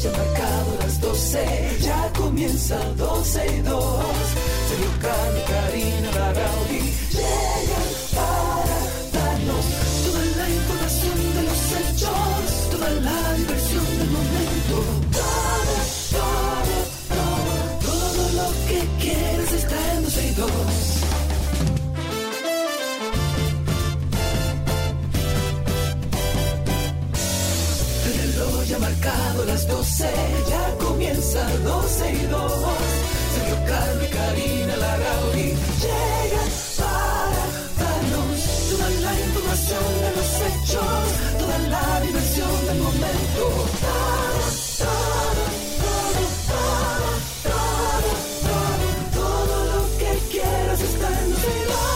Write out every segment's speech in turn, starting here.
ya han marcado las 12, ya comienza 12:02. Sergio, Carlos, Karina, Larrauri llegan para darnos toda la información de los hechos, toda la diversión del momento. Todo lo que quieres está en 12:02. Ya marcado las 12, ya comienza 12:02. Sergio, Carlos y Karina Larrauri llegan para darnos toda la información de los hechos, toda la diversión del momento. Todo lo que quieras está en 12:02.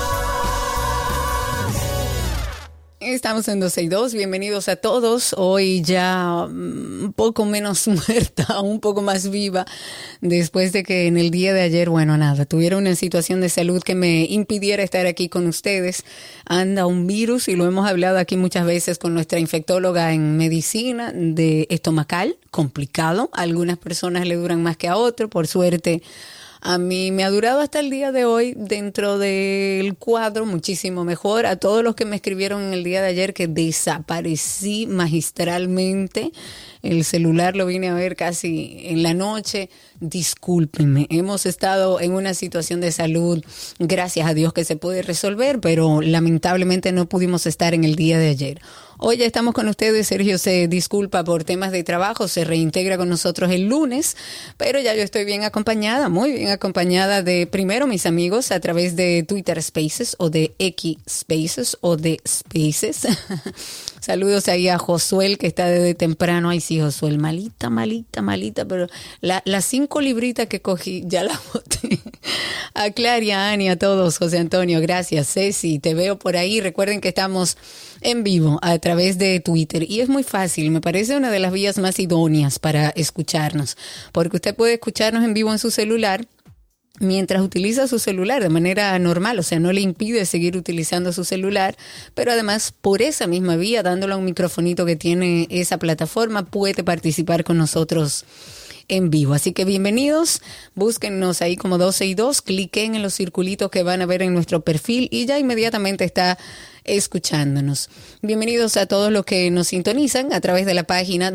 Estamos en 12:02, bienvenidos a todos. Hoy ya un poco menos muerta, un poco más viva, después de que en el día de ayer, tuviera una situación de salud que me impidiera estar aquí con ustedes. Anda un virus, y lo hemos hablado aquí muchas veces con nuestra infectóloga en medicina, de estomacal, complicado. A algunas personas le duran más que a otros, por suerte. A mí me ha durado hasta el día de hoy dentro del cuadro muchísimo mejor. A todos los que me escribieron en el día de ayer que desaparecí magistralmente, el celular lo vine a ver casi en la noche, discúlpenme. Hemos estado en una situación de salud, gracias a Dios, que se puede resolver, pero lamentablemente no pudimos estar en el día de ayer. Hoy ya estamos con ustedes. Sergio se disculpa por temas de trabajo, se reintegra con nosotros el lunes, pero ya yo estoy bien acompañada, muy bien acompañada de primero mis amigos a través de Twitter Spaces o de X Spaces o de Spaces. Saludos ahí a Josuel, que está desde temprano. Ay, sí, Josuel, malita, pero las 5 libritas que cogí ya las boté. A Claria, a Ani, a todos, José Antonio, gracias. Ceci, te veo por ahí. Recuerden que estamos en vivo a través de Twitter y es muy fácil, me parece una de las vías más idóneas para escucharnos, porque usted puede escucharnos en vivo en su celular mientras utiliza su celular de manera normal, o sea, no le impide seguir utilizando su celular, pero además por esa misma vía, dándole a un microfonito que tiene esa plataforma, puede participar con nosotros en vivo. Así que bienvenidos, búsquennos ahí como 12:02, cliquen en los circulitos que van a ver en nuestro perfil y ya inmediatamente está escuchándonos. Bienvenidos a todos los que nos sintonizan a través de la página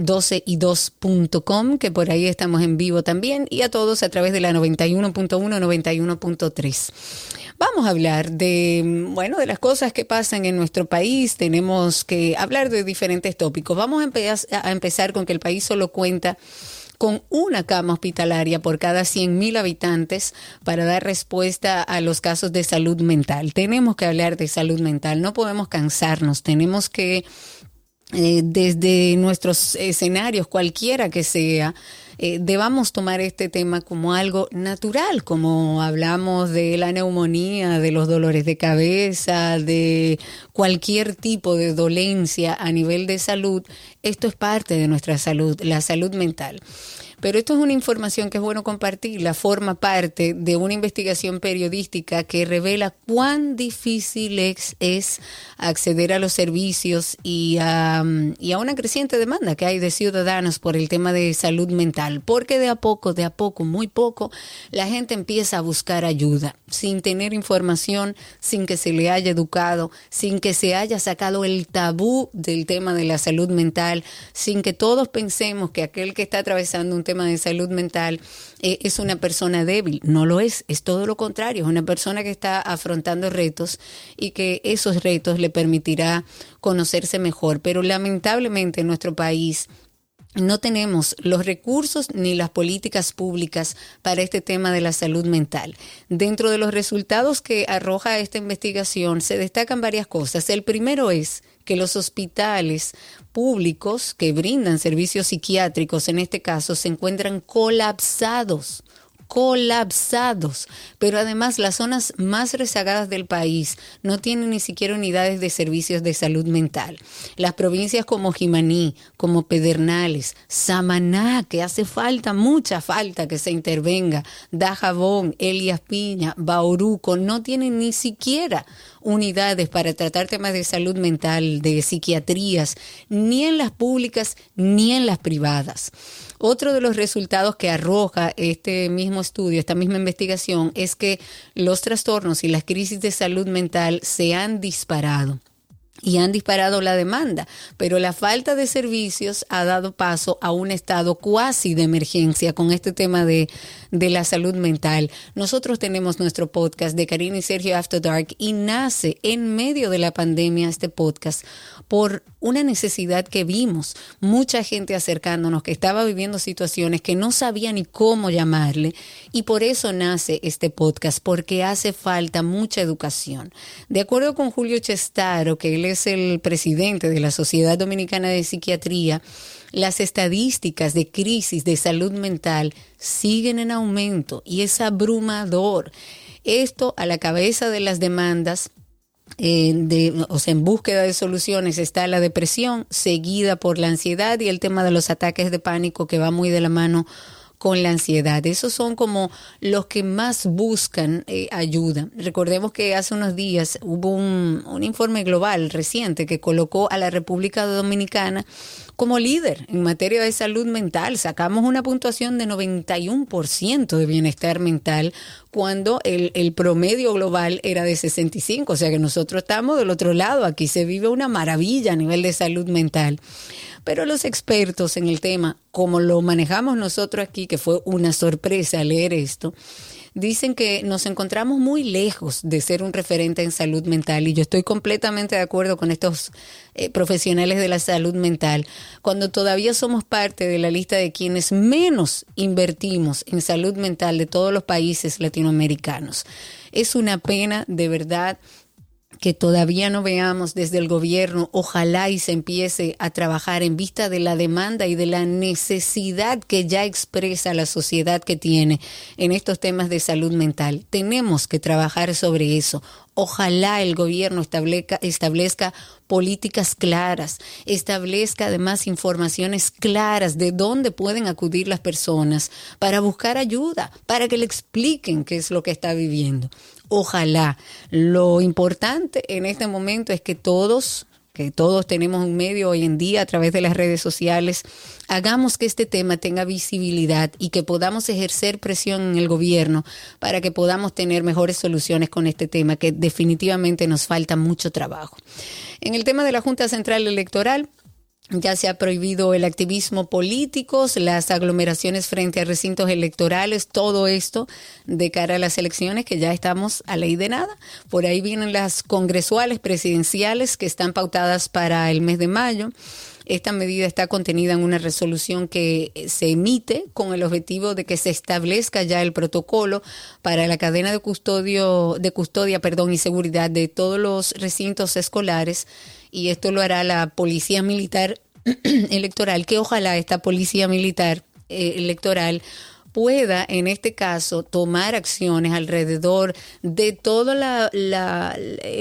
12y2.com, que por ahí estamos en vivo también, y a todos a través de la 91.1, 91.3. Vamos a hablar de las cosas que pasan en nuestro país. Tenemos que hablar de diferentes tópicos. Vamos a empezar con que el país solo cuenta con una cama hospitalaria por cada 100,000 habitantes para dar respuesta a los casos de salud mental. Tenemos que hablar de salud mental, no podemos cansarnos, tenemos que, desde nuestros escenarios, cualquiera que sea, debamos tomar este tema como algo natural, como hablamos de la neumonía, de los dolores de cabeza, de cualquier tipo de dolencia a nivel de salud. Esto es parte de nuestra salud, la salud mental. Pero esto es una información que es bueno compartirla, forma parte de una investigación periodística que revela cuán difícil es acceder a los servicios y a una creciente demanda que hay de ciudadanos por el tema de salud mental, porque de a poco, muy poco, la gente empieza a buscar ayuda, sin tener información, sin que se le haya educado, sin que se haya sacado el tabú del tema de la salud mental, sin que todos pensemos que aquel que está atravesando un tema de salud mental es una persona débil. No lo es todo lo contrario, es una persona que está afrontando retos y que esos retos le permitirá conocerse mejor. Pero lamentablemente en nuestro país no tenemos los recursos ni las políticas públicas para este tema de la salud mental. Dentro de los resultados que arroja esta investigación se destacan varias cosas. El primero es que los hospitales públicos que brindan servicios psiquiátricos, en este caso, se encuentran colapsados, pero además las zonas más rezagadas del país no tienen ni siquiera unidades de servicios de salud mental. Las provincias como Jimaní, como Pedernales, Samaná, que hace falta, mucha falta que se intervenga, Dajabón, Elías Piña, Bauruco, no tienen ni siquiera unidades para tratar temas de salud mental, de psiquiatrías, ni en las públicas ni en las privadas. Otro de los resultados que arroja este mismo estudio, esta misma investigación, es que los trastornos y las crisis de salud mental se han disparado. Y han disparado la demanda, pero la falta de servicios ha dado paso a un estado cuasi de emergencia con este tema de la salud mental. Nosotros tenemos nuestro podcast de Karina y Sergio After Dark y nace en medio de la pandemia este podcast por una necesidad que vimos, mucha gente acercándonos que estaba viviendo situaciones que no sabía ni cómo llamarle, y por eso nace este podcast, porque hace falta mucha educación. De acuerdo con Julio Chestaro, que él es el presidente de la Sociedad Dominicana de Psiquiatría, las estadísticas de crisis de salud mental siguen en aumento y es abrumador. Esto a la cabeza de las demandas en búsqueda de soluciones está la depresión, seguida por la ansiedad y el tema de los ataques de pánico, que va muy de la mano con la ansiedad. Esos son como los que más buscan ayuda. Recordemos que hace unos días hubo un informe global reciente que colocó a la República Dominicana como líder en materia de salud mental. Sacamos una puntuación de 91% de bienestar mental cuando el promedio global era de 65%. O sea que nosotros estamos del otro lado. Aquí se vive una maravilla a nivel de salud mental. Pero los expertos en el tema, como lo manejamos nosotros aquí, que fue una sorpresa leer esto, dicen que nos encontramos muy lejos de ser un referente en salud mental, y yo estoy completamente de acuerdo con estos profesionales de la salud mental, cuando todavía somos parte de la lista de quienes menos invertimos en salud mental de todos los países latinoamericanos. Es una pena, de verdad, que todavía no veamos desde el gobierno. Ojalá y se empiece a trabajar en vista de la demanda y de la necesidad que ya expresa la sociedad que tiene en estos temas de salud mental. Tenemos que trabajar sobre eso. Ojalá el gobierno establezca políticas claras, establezca además informaciones claras de dónde pueden acudir las personas para buscar ayuda, para que le expliquen qué es lo que está viviendo. Ojalá. Lo importante en este momento es que todos tenemos un medio hoy en día a través de las redes sociales, hagamos que este tema tenga visibilidad y que podamos ejercer presión en el gobierno para que podamos tener mejores soluciones con este tema, que definitivamente nos falta mucho trabajo. En el tema de la Junta Central Electoral, ya se ha prohibido el activismo político, las aglomeraciones frente a recintos electorales, todo esto de cara a las elecciones, que ya estamos a ley de nada. Por ahí vienen las congresuales presidenciales que están pautadas para el mes de mayo. Esta medida está contenida en una resolución que se emite con el objetivo de que se establezca ya el protocolo para la cadena de custodia y seguridad de todos los recintos escolares, y esto lo hará la Policía Militar Electoral, que ojalá esta Policía Militar Electoral pueda, en este caso, tomar acciones alrededor de toda la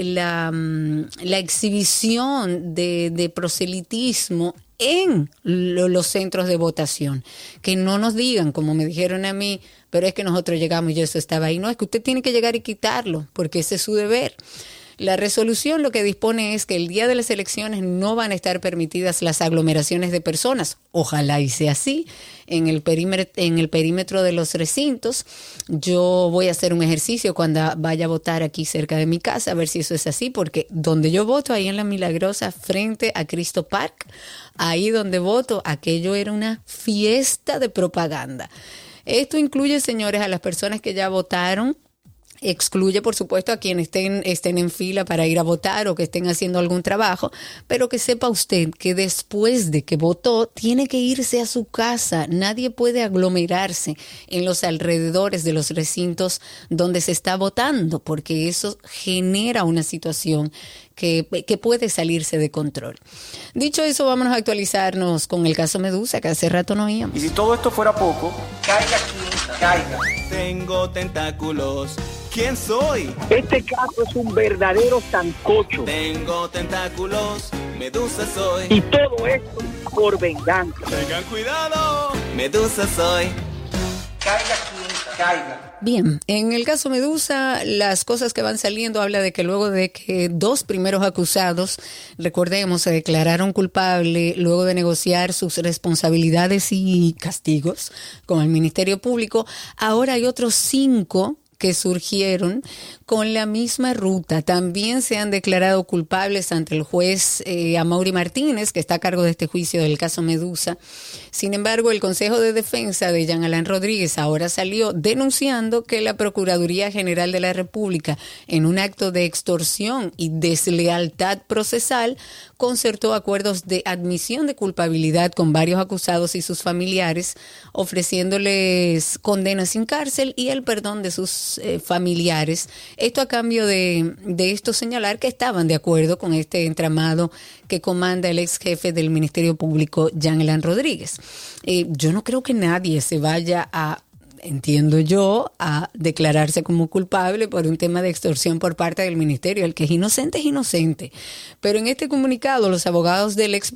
exhibición de proselitismo en los centros de votación. Que no nos digan, como me dijeron a mí, pero es que nosotros llegamos y eso estaba ahí. No, es que usted tiene que llegar y quitarlo, porque ese es su deber. La resolución lo que dispone es que el día de las elecciones no van a estar permitidas las aglomeraciones de personas. Ojalá y sea así en el perímetro de los recintos. Yo voy a hacer un ejercicio cuando vaya a votar aquí cerca de mi casa, a ver si eso es así, porque donde yo voto, ahí en La Milagrosa, frente a Cristo Park, ahí donde voto, aquello era una fiesta de propaganda. Esto incluye, señores, a las personas que ya votaron. Excluye, por supuesto, a quienes estén en fila para ir a votar o que estén haciendo algún trabajo, pero que sepa usted que después de que votó tiene que irse a su casa. Nadie puede aglomerarse en los alrededores de los recintos donde se está votando, porque eso genera una situación que puede salirse de control. Dicho eso, vámonos a actualizarnos con el caso Medusa, que hace rato no oíamos. Y si todo esto fuera poco, caiga quien caiga. Tengo tentáculos. ¿Quién soy? Este caso es un verdadero sancocho. Tengo tentáculos. Medusa soy. Y todo esto por venganza. Tengan cuidado. Medusa soy. Caiga quien caiga. Bien, en el caso Medusa, las cosas que van saliendo habla de que luego de que 2 primeros acusados, recordemos, se declararon culpables luego de negociar sus responsabilidades y castigos con el Ministerio Público, ahora hay otros 5 que surgieron con la misma ruta. También se han declarado culpables ante el juez Amaury Martínez, que está a cargo de este juicio del caso Medusa. Sin embargo, el Consejo de Defensa de Jean Alain Rodríguez ahora salió denunciando que la Procuraduría General de la República, en un acto de extorsión y deslealtad procesal, concertó acuerdos de admisión de culpabilidad con varios acusados y sus familiares, ofreciéndoles condenas sin cárcel y el perdón de sus familiares. Esto a cambio de esto señalar que estaban de acuerdo con este entramado que comanda el ex jefe del Ministerio Público, Jean Alain Rodríguez. Yo no creo que nadie se vaya entiendo yo, a declararse como culpable por un tema de extorsión por parte del ministerio. El que es inocente es inocente. Pero en este comunicado, los abogados del ex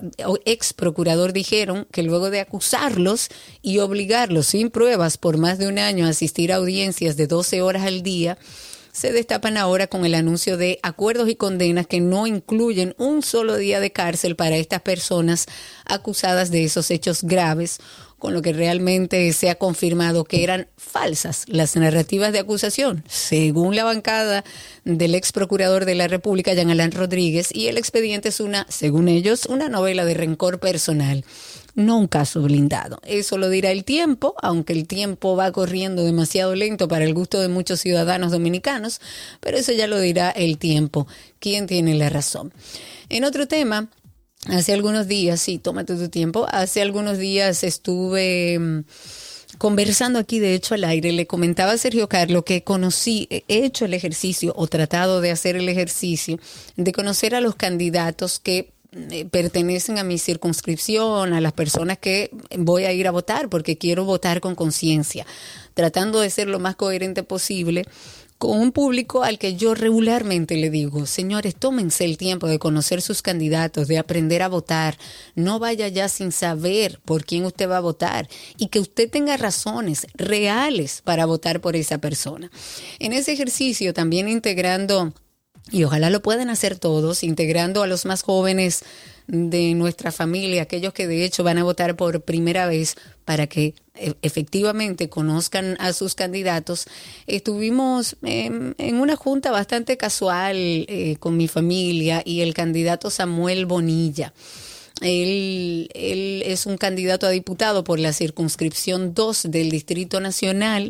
procurador dijeron que luego de acusarlos y obligarlos sin pruebas por más de un año a asistir a audiencias de 12 horas al día, se destapan ahora con el anuncio de acuerdos y condenas que no incluyen un solo día de cárcel para estas personas acusadas de esos hechos graves, con lo que realmente se ha confirmado que eran falsas las narrativas de acusación, según la bancada del ex procurador de la República, Jean Alain Rodríguez, y el expediente es según ellos, una novela de rencor personal, no un caso blindado. Eso lo dirá el tiempo, aunque el tiempo va corriendo demasiado lento para el gusto de muchos ciudadanos dominicanos, pero eso ya lo dirá el tiempo, quién tiene la razón. En otro tema, hace algunos días, sí, tómate tu tiempo, hace algunos días estuve conversando aquí, de hecho, al aire, le comentaba a Sergio Carlos que he hecho el ejercicio o tratado de hacer el ejercicio de conocer a los candidatos que pertenecen a mi circunscripción, a las personas que voy a ir a votar, porque quiero votar con conciencia, tratando de ser lo más coherente posible con un público al que yo regularmente le digo, señores, tómense el tiempo de conocer sus candidatos, de aprender a votar, no vaya ya sin saber por quién usted va a votar y que usted tenga razones reales para votar por esa persona. En ese ejercicio también integrando, y ojalá lo puedan hacer todos, integrando a los más jóvenes de nuestra familia, aquellos que de hecho van a votar por primera vez para que efectivamente conozcan a sus candidatos. Estuvimos en una junta bastante casual con mi familia y el candidato Samuel Bonilla. Él es un candidato a diputado por la circunscripción 2 del Distrito Nacional,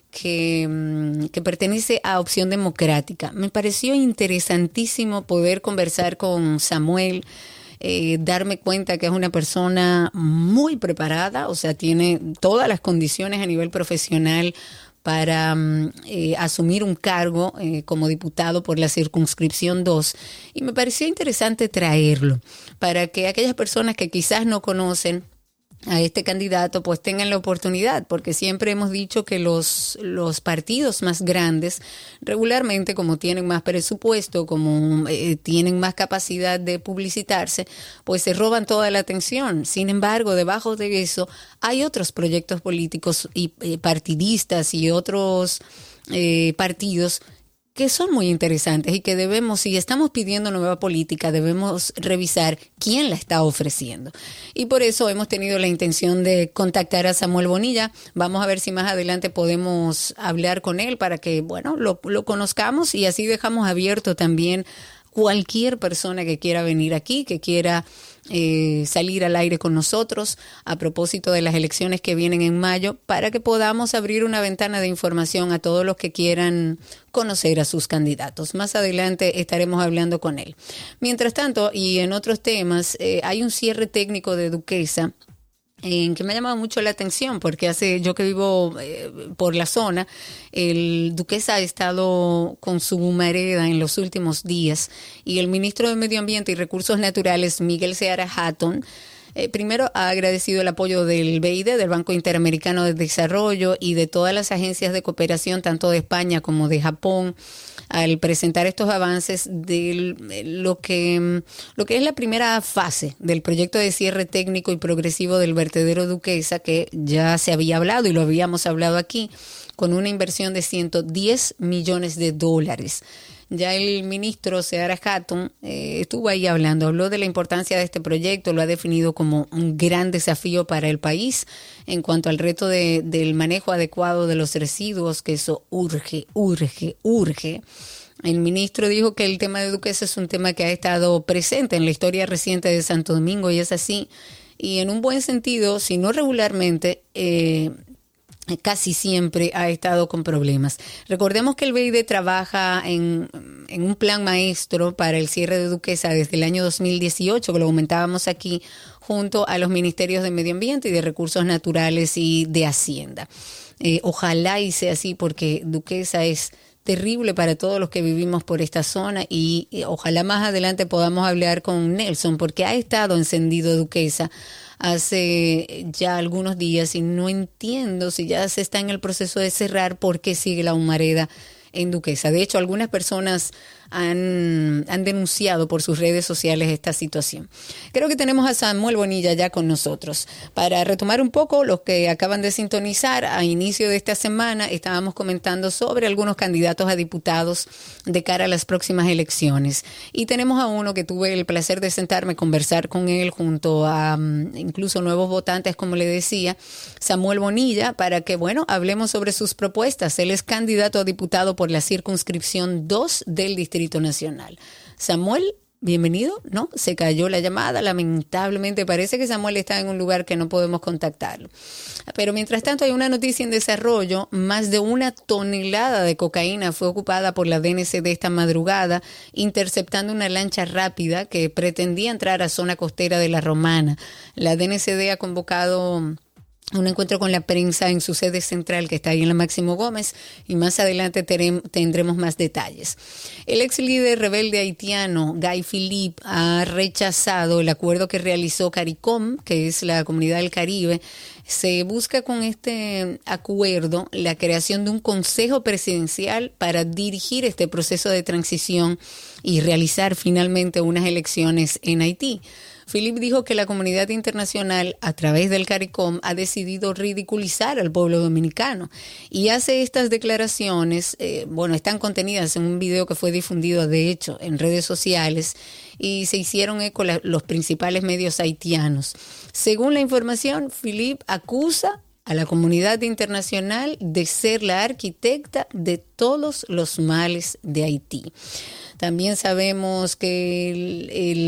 que pertenece a Opción Democrática. Me pareció interesantísimo poder conversar con Samuel, darme cuenta que es una persona muy preparada, o sea, tiene todas las condiciones a nivel profesional para asumir un cargo como diputado por la circunscripción 2, y me pareció interesante traerlo para que aquellas personas que quizás no conocen a este candidato pues tengan la oportunidad, porque siempre hemos dicho que los partidos más grandes regularmente, como tienen más presupuesto, como tienen más capacidad de publicitarse, pues se roban toda la atención. Sin embargo, debajo de eso hay otros proyectos políticos y partidistas y otros partidos que son muy interesantes y que debemos, si estamos pidiendo nueva política, debemos revisar quién la está ofreciendo. Y por eso hemos tenido la intención de contactar a Samuel Bonilla. Vamos a ver si más adelante podemos hablar con él para que, bueno, lo conozcamos, y así dejamos abierto también cualquier persona que quiera venir aquí, que quiera salir al aire con nosotros a propósito de las elecciones que vienen en mayo, para que podamos abrir una ventana de información a todos los que quieran conocer a sus candidatos. Más adelante estaremos hablando con él. Mientras tanto, y en otros temas, hay un cierre técnico de Duquesa que me ha llamado mucho la atención, porque yo que vivo por la zona, el Duquesa ha estado con su humareda en los últimos días, y el ministro de Medio Ambiente y Recursos Naturales, Miguel Seara Hatton, Primero, ha agradecido el apoyo del BID, del Banco Interamericano de Desarrollo, y de todas las agencias de cooperación, tanto de España como de Japón, al presentar estos avances de lo que es la primera fase del proyecto de cierre técnico y progresivo del vertedero Duquesa, que ya se había hablado y lo habíamos hablado aquí, con una inversión de $110 millones. Ya el ministro Seara Hatton estuvo ahí habló de la importancia de este proyecto, lo ha definido como un gran desafío para el país en cuanto al reto del manejo adecuado de los residuos, que eso urge. El ministro dijo que el tema de Duquesa es un tema que ha estado presente en la historia reciente de Santo Domingo, y es así, y en un buen sentido, si no regularmente, casi siempre ha estado con problemas. Recordemos que el BID trabaja en un plan maestro para el cierre de Duquesa desde el año 2018, que lo comentábamos aquí, junto a los ministerios de Medio Ambiente y de Recursos Naturales y de Hacienda. Ojalá y sea así, porque Duquesa es terrible para todos los que vivimos por esta zona, y ojalá más adelante podamos hablar con Nelson, porque ha estado encendido Duquesa hace ya algunos días y no entiendo si ya se está en el proceso de cerrar, por qué sigue la humareda en Duquesa. De hecho, algunas personas han denunciado por sus redes sociales esta situación. Creo que tenemos a Samuel Bonilla ya con nosotros. Para retomar un poco, los que acaban de sintonizar, a inicio de esta semana estábamos comentando sobre algunos candidatos a diputados de cara a las próximas elecciones. Y tenemos a uno que tuve el placer de sentarme, conversar con él junto a incluso nuevos votantes, como le decía, Samuel Bonilla, para que, hablemos sobre sus propuestas. Él es candidato a diputado por la circunscripción 2 del Distrito Nacional. Samuel, bienvenido. No, se cayó la llamada, lamentablemente. Parece que Samuel está en un lugar que no podemos contactarlo. Pero mientras tanto hay una noticia en desarrollo. Más de 1 tonelada de cocaína fue ocupada por la DNCD esta madrugada, interceptando una lancha rápida que pretendía entrar a zona costera de La Romana. La DNCD ha convocado un encuentro con la prensa en su sede central, que está ahí en la Máximo Gómez, y más adelante tendremos más detalles. El ex líder rebelde haitiano Guy Philippe ha rechazado el acuerdo que realizó CARICOM, que es la Comunidad del Caribe. Se busca con este acuerdo la creación de un consejo presidencial para dirigir este proceso de transición y realizar finalmente unas elecciones en Haití. Philippe dijo que la comunidad internacional, a través del CARICOM, ha decidido ridiculizar al pueblo dominicano, y hace estas declaraciones, están contenidas en un video que fue difundido, de hecho, en redes sociales, y se hicieron eco los principales medios haitianos. Según la información, Philippe acusa a la comunidad internacional de ser la arquitecta de todos los males de Haití. También sabemos que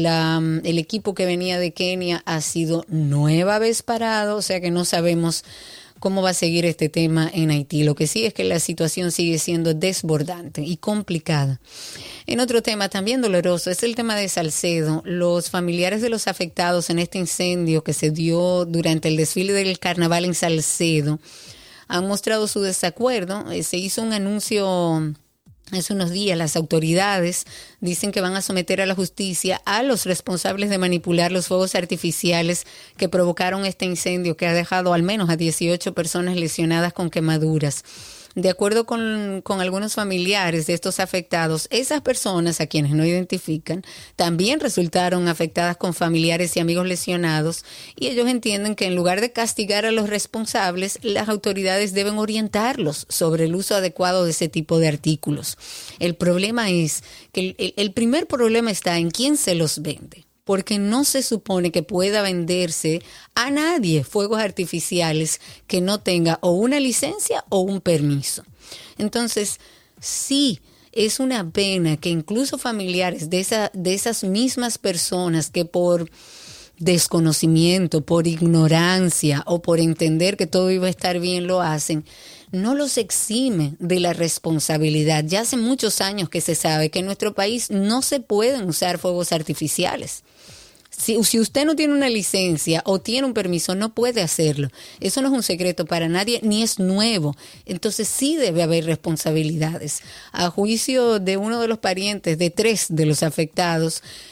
el equipo que venía de Kenia ha sido nueva vez parado, o sea que no sabemos cómo va a seguir este tema en Haití. Lo que sí es que la situación sigue siendo desbordante y complicada. En otro tema también doloroso es el tema de Salcedo. Los familiares de los afectados en este incendio que se dio durante el desfile del carnaval en Salcedo han mostrado su desacuerdo. Se hizo un anuncio hace unos días. Las autoridades dicen que van a someter a la justicia a los responsables de manipular los fuegos artificiales que provocaron este incendio, que ha dejado al menos a 18 personas lesionadas con quemaduras. De acuerdo con algunos familiares de estos afectados, esas personas a quienes no identifican también resultaron afectadas con familiares y amigos lesionados, y ellos entienden que en lugar de castigar a los responsables, las autoridades deben orientarlos sobre el uso adecuado de ese tipo de artículos. El problema es que el primer problema está en quién se los vende, porque no se supone que pueda venderse a nadie fuegos artificiales que no tenga o una licencia o un permiso. Entonces, sí, es una pena que incluso familiares de esas mismas personas que por desconocimiento, por ignorancia o por entender que todo iba a estar bien lo hacen, no los exime de la responsabilidad. Ya hace muchos años que se sabe que en nuestro país no se pueden usar fuegos artificiales. Si usted no tiene una licencia o tiene un permiso, no puede hacerlo. Eso no es un secreto para nadie, ni es nuevo. Entonces sí debe haber responsabilidades. A juicio de uno de los parientes de 3 de los afectados,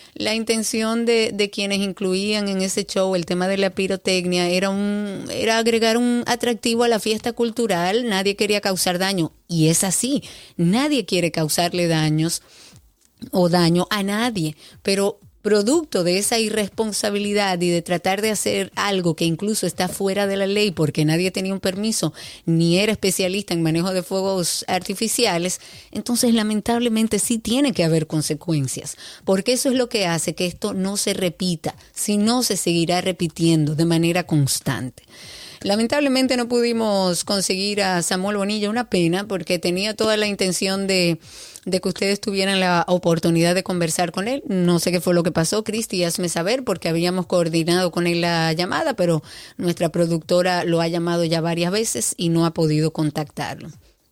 la intención de quienes incluían en ese show el tema de la pirotecnia era agregar un atractivo a la fiesta cultural. Nadie quería causar daño, y es así, nadie quiere causarle daño a nadie, pero producto de esa irresponsabilidad y de tratar de hacer algo que incluso está fuera de la ley porque nadie tenía un permiso ni era especialista en manejo de fuegos artificiales, entonces lamentablemente sí tiene que haber consecuencias, porque eso es lo que hace que esto no se repita, si no se seguirá repitiendo de manera constante. Lamentablemente no pudimos conseguir a Samuel Bonilla, una pena, porque tenía toda la intención de que ustedes tuvieran la oportunidad de conversar con él. No sé qué fue lo que pasó, Cristi, hazme saber, porque habíamos coordinado con él la llamada, pero nuestra productora lo ha llamado ya varias veces y no ha podido contactarlo.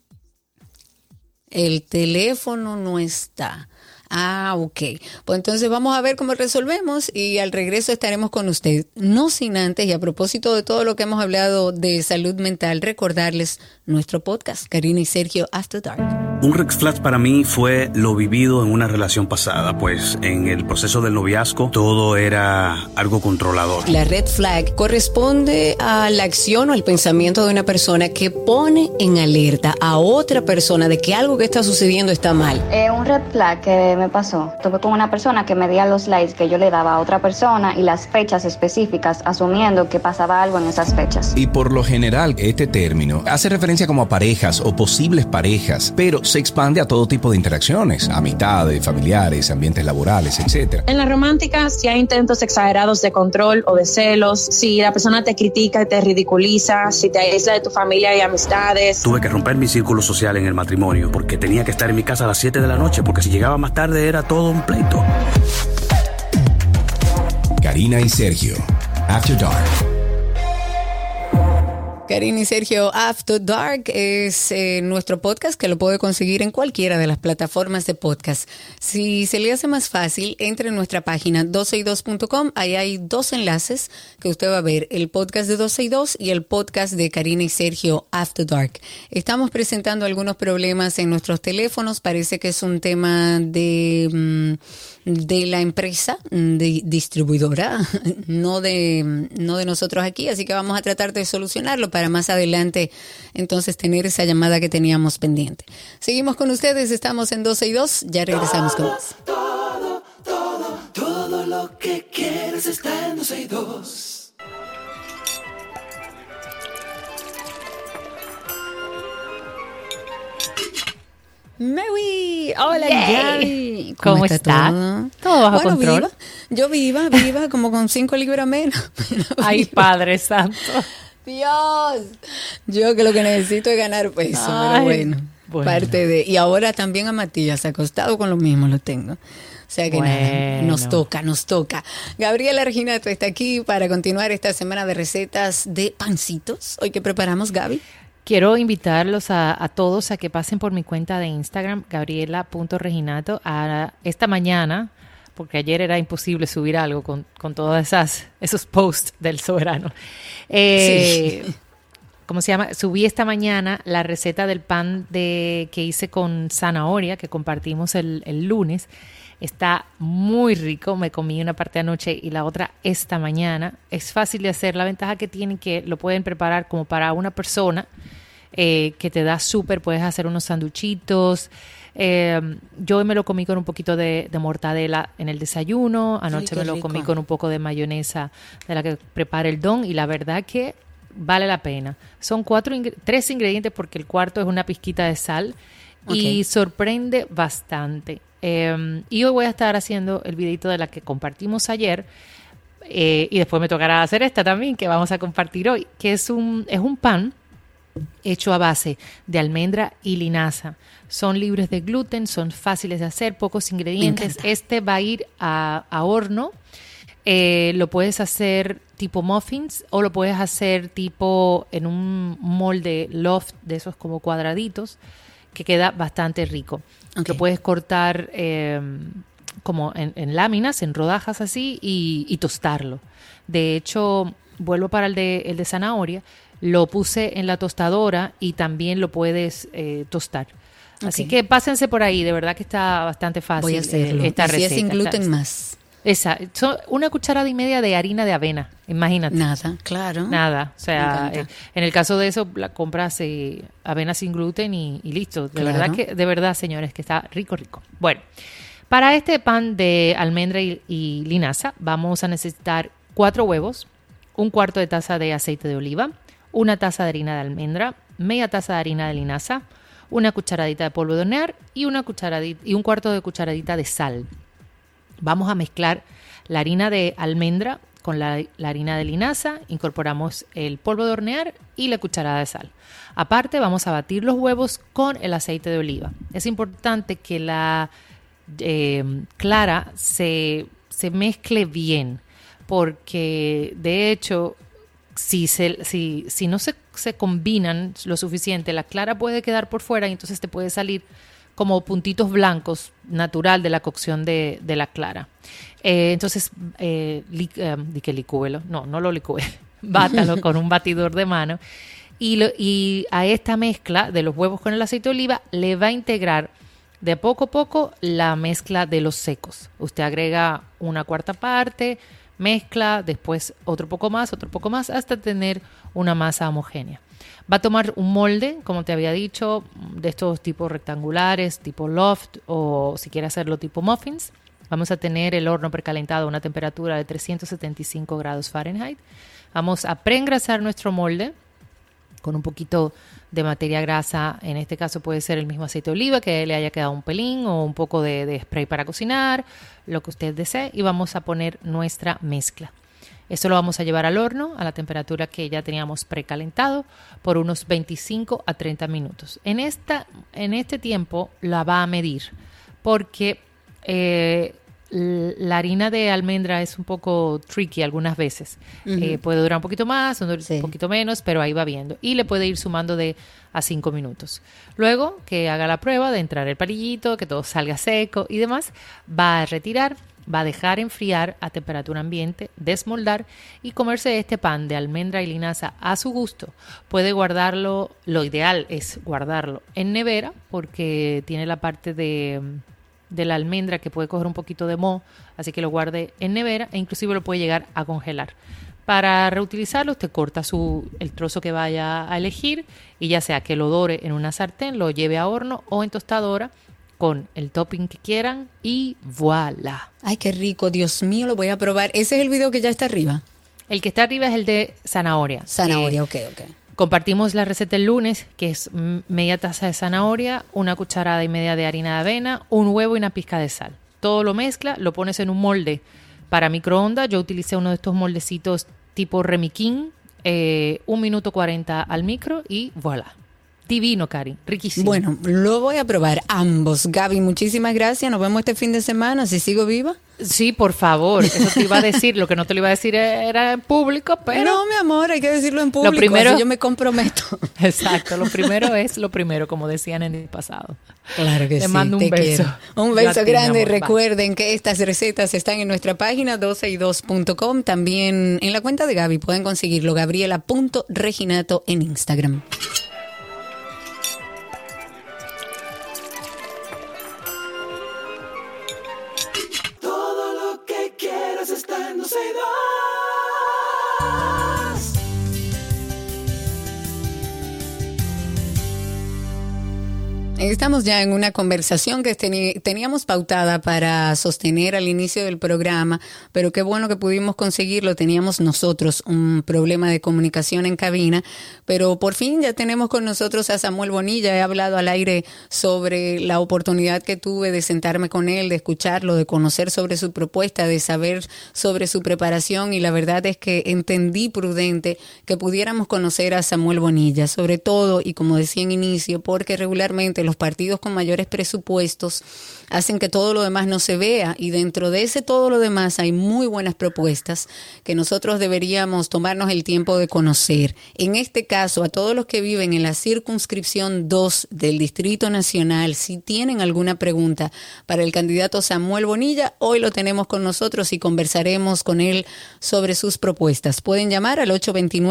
El teléfono no está. Ah, ok. Pues entonces vamos a ver cómo resolvemos y al regreso estaremos con usted. No sin antes, y a propósito de todo lo que hemos hablado de salud mental, recordarles nuestro podcast, Karina y Sergio After Dark. Un red flag para mí fue lo vivido en una relación pasada, pues en el proceso del noviazgo todo era algo controlador. La red flag corresponde a la acción o al pensamiento de una persona que pone en alerta a otra persona de que algo que está sucediendo está mal. Un red flag que me pasó, tuve con una persona que medía los likes que yo le daba a otra persona y las fechas específicas, asumiendo que pasaba algo en esas fechas. Y por lo general, este término hace referencia como a parejas o posibles parejas, pero se expande a todo tipo de interacciones, amistades, familiares, ambientes laborales, etc. En la romántica, si hay intentos exagerados de control o de celos, si la persona te critica y te ridiculiza, si te aísla de tu familia y amistades. Tuve que romper mi círculo social en el matrimonio porque tenía que estar en mi casa a las 7 de la noche porque si llegaba más tarde era todo un pleito. Karina y Sergio, After Dark. Karina y Sergio After Dark es nuestro podcast que lo puede conseguir en cualquiera de las plataformas de podcast. Si se le hace más fácil, entre en nuestra página 12y2.com. Ahí hay dos enlaces que usted va a ver, el podcast de 12y2 y el podcast de Karina y Sergio After Dark. Estamos presentando algunos problemas en nuestros teléfonos. Parece que es un tema de la empresa distribuidora, no de nosotros aquí, así que vamos a tratar de solucionarlo para más adelante entonces tener esa llamada que teníamos pendiente. Seguimos con ustedes, estamos en 12y2, ya regresamos con más. Todo lo que quieres está en 12y2. Mary, hola, Gaby. ¿Cómo está? ¿Todo bajo control? Viva, como con 5 libras menos. Ay, Padre Santo. Dios, yo que lo que necesito es ganar peso, pero bueno, parte de... Y ahora también a Matías, acostado con lo mismo lo tengo. O sea que nada, nos toca. Gabriela Reginato está aquí para continuar esta semana de recetas de pancitos. Hoy, ¿qué preparamos, Gaby? Quiero invitarlos a todos a que pasen por mi cuenta de Instagram, gabriela.reginato, esta mañana, porque ayer era imposible subir algo con todas esos posts del soberano. Sí. ¿Cómo se llama? Subí esta mañana la receta del pan que hice con zanahoria, que compartimos el lunes. Está muy rico, me comí una parte anoche y la otra esta mañana. Es fácil de hacer, la ventaja que tiene que lo pueden preparar como para una persona, que te da súper, puedes hacer unos sanduchitos. Yo me lo comí con un poquito de mortadela en el desayuno, anoche me lo comí con un poco de mayonesa de la que prepara el don y la verdad que vale la pena. Son 3 ingredientes porque el cuarto es una pizquita de sal y sorprende bastante. Y hoy voy a estar haciendo el videito de la que compartimos ayer y después me tocará hacer esta también que vamos a compartir hoy, que es un pan hecho a base de almendra y linaza. Son libres de gluten, son fáciles de hacer, pocos ingredientes. Este va a ir a horno. Lo puedes hacer tipo muffins o lo puedes hacer tipo en un molde loft de esos como cuadraditos que queda bastante rico. Lo puedes cortar como en láminas, en rodajas así y tostarlo. De hecho, vuelvo para el de zanahoria. Lo puse en la tostadora y también lo puedes tostar. Así que pásense por ahí, de verdad que está bastante fácil. Voy a hacerlo. Esta receta. Si es sin gluten más. Una cucharada y media de harina de avena, imagínate. Nada, claro. Nada, o sea, en el caso de eso, la compras avena sin gluten y listo. De verdad, señores, que está rico, rico. Bueno, para este pan de almendra y linaza, vamos a necesitar 4 huevos, 1/4 de taza de aceite de oliva, 1 taza de harina de almendra, media taza de harina de linaza, 1 cucharadita de polvo de hornear y 1/4 de cucharadita de sal. Vamos a mezclar la harina de almendra con la harina de linaza, incorporamos el polvo de hornear y la cucharada de sal. Aparte, vamos a batir los huevos con el aceite de oliva. Es importante que la clara se mezcle bien, porque de hecho, si no se combinan lo suficiente, la clara puede quedar por fuera y entonces te puede salir como puntitos blancos natural de la cocción de la clara. Entonces, licúelo. No lo licúe. Bátalo con un batidor de mano. Y a esta mezcla de los huevos con el aceite de oliva le va a integrar de poco a poco la mezcla de los secos. Usted agrega 1/4 parte, mezcla, después otro poco más, hasta tener una masa homogénea. Va a tomar un molde, como te había dicho, de estos tipos rectangulares, tipo loft, o si quiere hacerlo tipo muffins. Vamos a tener el horno precalentado a una temperatura de 375 grados Fahrenheit. Vamos a preengrasar nuestro molde con un poquito de materia grasa. En este caso puede ser el mismo aceite de oliva que le haya quedado un pelín o un poco de spray para cocinar, lo que usted desee. Y vamos a poner nuestra mezcla. Esto lo vamos a llevar al horno a la temperatura que ya teníamos precalentado por unos 25 a 30 minutos. En este tiempo la va a medir porque la harina de almendra es un poco tricky algunas veces. Puede durar un poquito más, un poquito menos, pero ahí va viendo. Y le puede ir sumando de a 5 minutos. Luego que haga la prueba de entrar el palillito, que todo salga seco y demás, va a retirar, va a dejar enfriar a temperatura ambiente, desmoldar y comerse este pan de almendra y linaza a su gusto. Puede guardarlo, lo ideal es guardarlo en nevera porque tiene la parte de la almendra que puede coger un poquito de moho, así que lo guarde en nevera e inclusive lo puede llegar a congelar. Para reutilizarlo, usted corta el trozo que vaya a elegir y ya sea que lo dore en una sartén, lo lleve a horno o en tostadora con el topping que quieran y voilà. Ay, qué rico, Dios mío, lo voy a probar. ¿Ese es el video que ya está arriba? El que está arriba es el de zanahoria. Zanahoria, ok. Compartimos la receta el lunes, que es media taza de zanahoria, 1 cucharada y media de harina de avena, un huevo y una pizca de sal. Todo lo mezcla, lo pones en un molde para microondas. Yo utilicé uno de estos moldecitos tipo Remiquín, 1 minuto 40 al micro y voilà. Divino, Cari, riquísimo. Bueno, lo voy a probar ambos. Gaby, muchísimas gracias. Nos vemos este fin de semana, si sigo viva. Sí, por favor, eso te iba a decir. Lo que no te lo iba a decir era en público, pero... No, mi amor, hay que decirlo en público, lo primero, así yo me comprometo. Exacto, lo primero es lo primero, como decían en el pasado. Claro que sí. Te mando un beso. Quiero. Un beso grande. Recuerden que estas recetas están en nuestra página 12y2.com. También en la cuenta de Gaby pueden conseguirlo, Gabriela.Reginato en Instagram. Está en 12y2. Estamos ya en una conversación que teníamos pautada para sostener al inicio del programa, pero qué bueno que pudimos conseguirlo. Teníamos nosotros un problema de comunicación en cabina, pero por fin ya tenemos con nosotros a Samuel Bonilla. He hablado al aire sobre la oportunidad que tuve de sentarme con él, de escucharlo, de conocer sobre su propuesta, de saber sobre su preparación, y la verdad es que entendí prudente que pudiéramos conocer a Samuel Bonilla, sobre todo, y como decía en inicio, porque regularmente los partidos con mayores presupuestos hacen que todo lo demás no se vea, y dentro de ese todo lo demás hay muy buenas propuestas que nosotros deberíamos tomarnos el tiempo de conocer. En este caso, a todos los que viven en la circunscripción 2 del Distrito Nacional, si tienen alguna pregunta para el candidato Samuel Bonilla, hoy lo tenemos con nosotros y conversaremos con él sobre sus propuestas. Pueden llamar al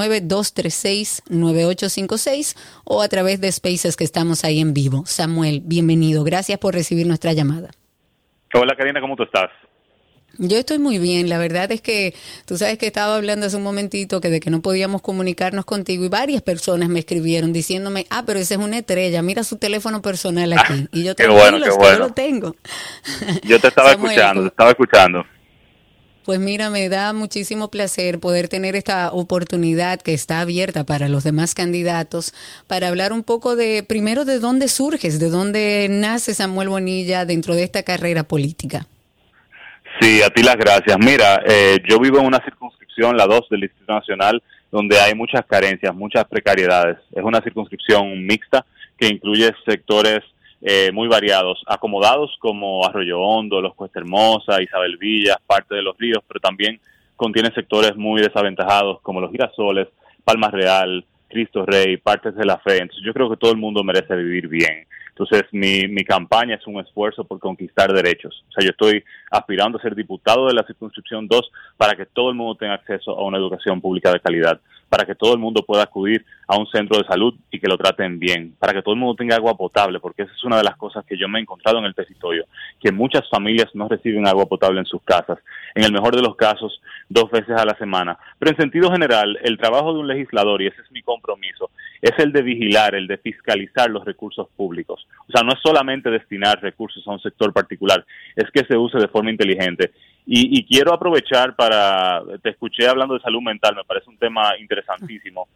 829-236-9856 o a través de Spaces, que estamos ahí en vivo. Samuel, bienvenido. Gracias por recibir nuestra llamada. Hola, Karina, ¿cómo tú estás? Yo estoy muy bien, la verdad es que tú sabes que estaba hablando hace un momentito que de que no podíamos comunicarnos contigo y varias personas me escribieron diciéndome, pero esa es una estrella, mira su teléfono personal aquí. Y yo qué bueno. Yo lo tengo. Yo te estaba escuchando. Pues mira, me da muchísimo placer poder tener esta oportunidad que está abierta para los demás candidatos para hablar un poco primero de dónde surges, de dónde nace Samuel Bonilla dentro de esta carrera política. Sí, a ti las gracias. Mira, yo vivo en una circunscripción, la 2 del Distrito Nacional, donde hay muchas carencias, muchas precariedades. Es una circunscripción mixta que incluye sectores muy variados, acomodados como Arroyo Hondo, Los Cuesta Hermosa, Isabel Villas, parte de Los Ríos, pero también contiene sectores muy desaventajados como Los Girasoles, Palmas Real, Cristo Rey, partes de La Fe. Entonces yo creo que todo el mundo merece vivir bien. Entonces mi campaña es un esfuerzo por conquistar derechos. O sea, yo estoy aspirando a ser diputado de la circunscripción 2 para que todo el mundo tenga acceso a una educación pública de calidad, para que todo el mundo pueda acudir a un centro de salud y que lo traten bien, para que todo el mundo tenga agua potable, porque esa es una de las cosas que yo me he encontrado en el territorio, que muchas familias no reciben agua potable en sus casas, en el mejor de los casos 2 veces a la semana. Pero en sentido general, el trabajo de un legislador, y ese es mi compromiso, es el de vigilar, el de fiscalizar los recursos públicos. O sea, no es solamente destinar recursos a un sector particular, es que se use de forma inteligente. Y quiero aprovechar te escuché hablando de salud mental, me parece un tema interesantísimo.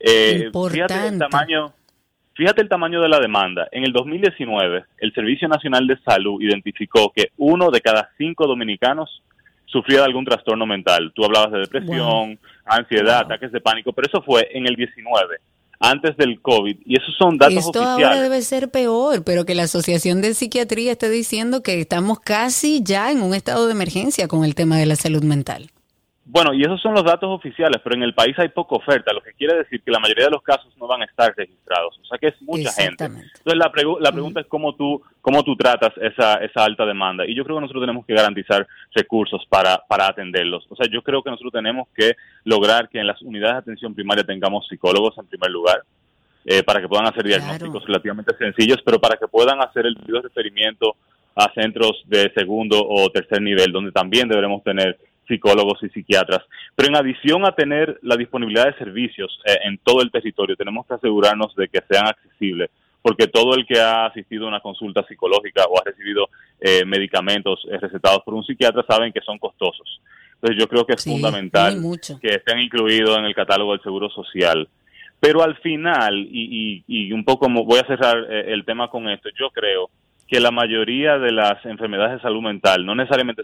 Fíjate el tamaño de la demanda. En el 2019, el Servicio Nacional de Salud identificó que 1 de cada 5 dominicanos sufría de algún trastorno mental. Tú hablabas de depresión, ansiedad, ataques de pánico, pero eso fue en el 19. Antes del COVID, y esos son datos oficiales. Esto ahora debe ser peor, pero que la Asociación de Psiquiatría esté diciendo que estamos casi ya en un estado de emergencia con el tema de la salud mental. Bueno, y esos son los datos oficiales, pero en el país hay poca oferta, lo que quiere decir que la mayoría de los casos no van a estar registrados, o sea que es mucha gente. Entonces la pregunta es cómo tú tratas esa alta demanda, y yo creo que nosotros tenemos que garantizar recursos para atenderlos. O sea, yo creo que nosotros tenemos que lograr que en las unidades de atención primaria tengamos psicólogos en primer lugar, para que puedan hacer diagnósticos relativamente sencillos, pero para que puedan hacer el debido referimiento a centros de segundo o tercer nivel, donde también deberemos tener psicólogos y psiquiatras. Pero en adición a tener la disponibilidad de servicios en todo el territorio, tenemos que asegurarnos de que sean accesibles, porque todo el que ha asistido a una consulta psicológica o ha recibido medicamentos recetados por un psiquiatra saben que son costosos. Entonces yo creo que es fundamental que estén incluidos en el catálogo del Seguro Social. Pero al final, y un poco voy a cerrar el tema con esto, yo creo que la mayoría de las enfermedades de salud mental no necesariamente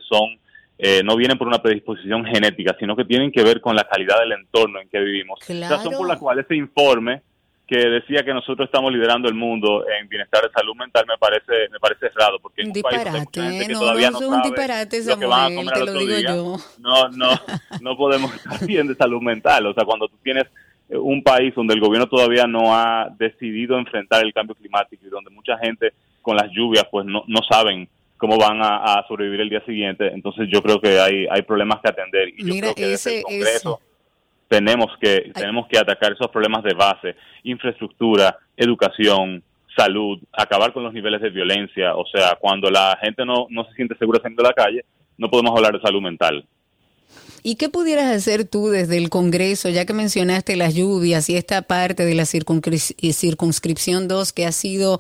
no vienen por una predisposición genética, sino que tienen que ver con la calidad del entorno en que vivimos. Razón por la cual ese informe que decía que nosotros estamos liderando el mundo en bienestar de salud mental me parece errado, porque en un país donde hay mucha gente que todavía no sabe lo que van a comer al otro día, no podemos estar bien de salud mental. O sea, cuando tú tienes un país donde el gobierno todavía no ha decidido enfrentar el cambio climático y donde mucha gente con las lluvias pues no saben cómo van a sobrevivir el día siguiente, entonces yo creo que hay problemas que atender, y yo creo que desde el Congreso tenemos que atacar esos problemas de base: infraestructura, educación, salud, acabar con los niveles de violencia. O sea, cuando la gente no se siente segura saliendo a la calle, no podemos hablar de salud mental. ¿Y qué pudieras hacer tú desde el Congreso, ya que mencionaste las lluvias y esta parte de la circunscripción 2 que ha sido,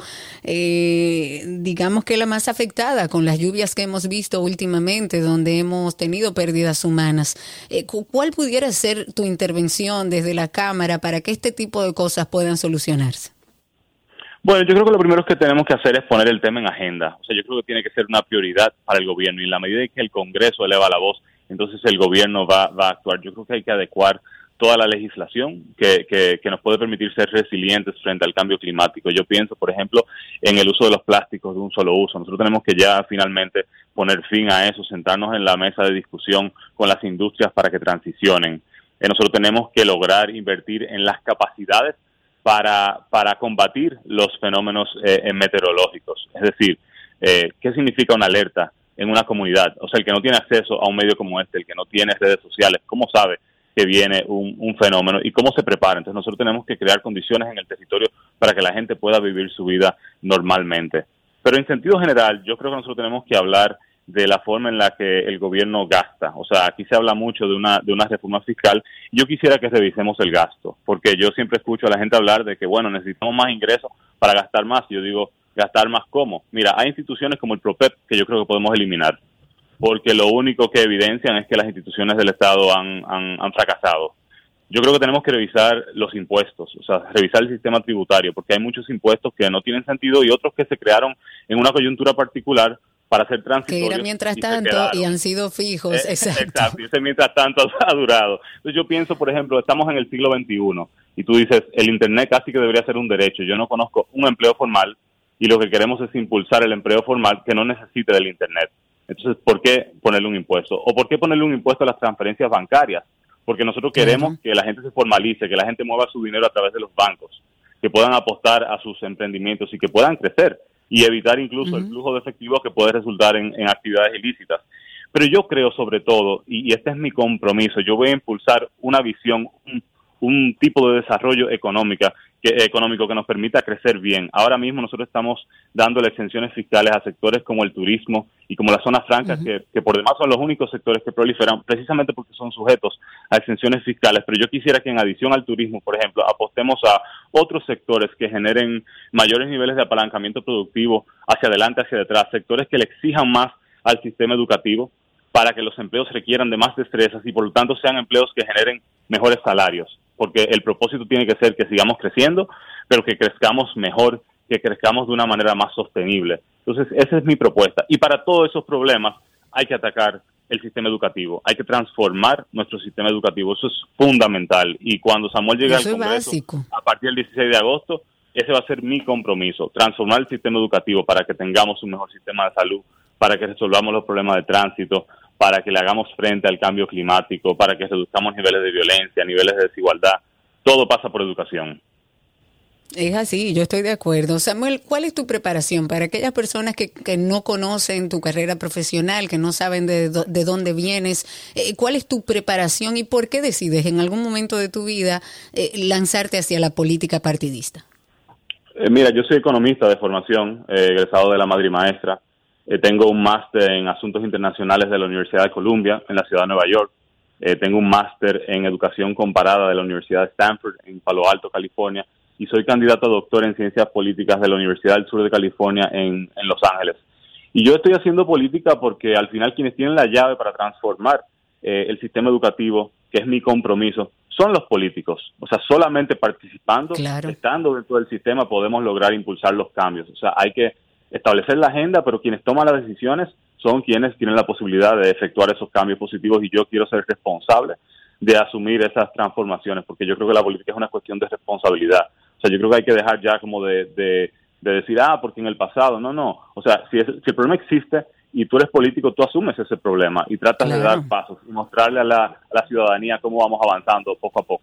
digamos que la más afectada con las lluvias que hemos visto últimamente, donde hemos tenido pérdidas humanas? ¿Cuál pudiera ser tu intervención desde la Cámara para que este tipo de cosas puedan solucionarse? Bueno, yo creo que lo primero que tenemos que hacer es poner el tema en agenda. O sea, yo creo que tiene que ser una prioridad para el gobierno, y en la medida en que el Congreso eleva la voz, entonces el gobierno va a actuar. Yo creo que hay que adecuar toda la legislación que nos puede permitir ser resilientes frente al cambio climático. Yo pienso, por ejemplo, en el uso de los plásticos de un solo uso. Nosotros tenemos que ya finalmente poner fin a eso, sentarnos en la mesa de discusión con las industrias para que transicionen. Nosotros tenemos que lograr invertir en las capacidades para combatir los fenómenos meteorológicos. Es decir, ¿qué significa una alerta en una comunidad? O sea, el que no tiene acceso a un medio como este, el que no tiene redes sociales, ¿cómo sabe que viene un fenómeno y cómo se prepara? Entonces nosotros tenemos que crear condiciones en el territorio para que la gente pueda vivir su vida normalmente. Pero en sentido general, yo creo que nosotros tenemos que hablar de la forma en la que el gobierno gasta. O sea, aquí se habla mucho de una reforma fiscal. Yo quisiera que revisemos el gasto, porque yo siempre escucho a la gente hablar de que, bueno, necesitamos más ingresos para gastar más. Yo digo, ¿gastar más cómo? Mira, hay instituciones como el PROPEP que yo creo que podemos eliminar, porque lo único que evidencian es que las instituciones del Estado han fracasado. Yo creo que tenemos que revisar los impuestos, o sea, revisar el sistema tributario, porque hay muchos impuestos que no tienen sentido y otros que se crearon en una coyuntura particular para ser transitorios. Que era mientras tanto y han sido fijos, exacto. Exacto, y ese mientras tanto ha durado. Entonces yo pienso, por ejemplo, estamos en el siglo XXI y tú dices, el Internet casi que debería ser un derecho. Yo no conozco un empleo formal y lo que queremos es impulsar el empleo formal que no necesite del Internet. Entonces, ¿por qué ponerle un impuesto? ¿O por qué ponerle un impuesto a las transferencias bancarias? Porque nosotros queremos que la gente se formalice, que la gente mueva su dinero a través de los bancos, que puedan apostar a sus emprendimientos y que puedan crecer y evitar incluso el flujo de efectivo que puede resultar en actividades ilícitas. Pero yo creo sobre todo, y este es mi compromiso, yo voy a impulsar una visión, un tipo de desarrollo económico que nos permita crecer bien. Ahora mismo nosotros estamos dándole exenciones fiscales a sectores como el turismo y como las zonas francas, que por demás son los únicos sectores que proliferan precisamente porque son sujetos a exenciones fiscales. Pero yo quisiera que en adición al turismo, por ejemplo, apostemos a otros sectores que generen mayores niveles de apalancamiento productivo hacia adelante, hacia detrás, sectores que le exijan más al sistema educativo para que los empleos requieran de más destrezas y por lo tanto sean empleos que generen mejores salarios, porque el propósito tiene que ser que sigamos creciendo, pero que crezcamos mejor, que crezcamos de una manera más sostenible. Entonces, esa es mi propuesta. Y para todos esos problemas hay que atacar el sistema educativo, hay que transformar nuestro sistema educativo, eso es fundamental. Y cuando Samuel llegue al Congreso, a partir del 16 de agosto, ese va a ser mi compromiso, transformar el sistema educativo para que tengamos un mejor sistema de salud, para que resolvamos los problemas de tránsito, para que le hagamos frente al cambio climático, para que reduzcamos niveles de violencia, niveles de desigualdad. Todo pasa por educación. Es así, yo estoy de acuerdo. Samuel, ¿cuál es tu preparación para aquellas personas que no conocen tu carrera profesional, que no saben de dónde vienes? ¿Cuál es tu preparación y por qué decides en algún momento de tu vida lanzarte hacia la política partidista? Mira, yo soy economista de formación, egresado de la Madre y Maestra. Tengo un máster en Asuntos Internacionales de la Universidad de Columbia, en la ciudad de Nueva York. Tengo un máster en Educación Comparada de la Universidad de Stanford, en Palo Alto, California. Y soy candidato a doctor en Ciencias Políticas de la Universidad del Sur de California, en Los Ángeles. Y yo estoy haciendo política porque al final quienes tienen la llave para transformar el sistema educativo, que es mi compromiso, son los políticos. O sea, solamente participando, estando dentro del sistema, podemos lograr impulsar los cambios. O sea, hay que establecer la agenda, pero quienes toman las decisiones son quienes tienen la posibilidad de efectuar esos cambios positivos y yo quiero ser responsable de asumir esas transformaciones, porque yo creo que la política es una cuestión de responsabilidad. O sea, yo creo que hay que dejar ya como de decir, porque en el pasado, no. O sea, si el problema existe y tú eres político, tú asumes ese problema y tratas de dar pasos y mostrarle a la ciudadanía cómo vamos avanzando poco a poco.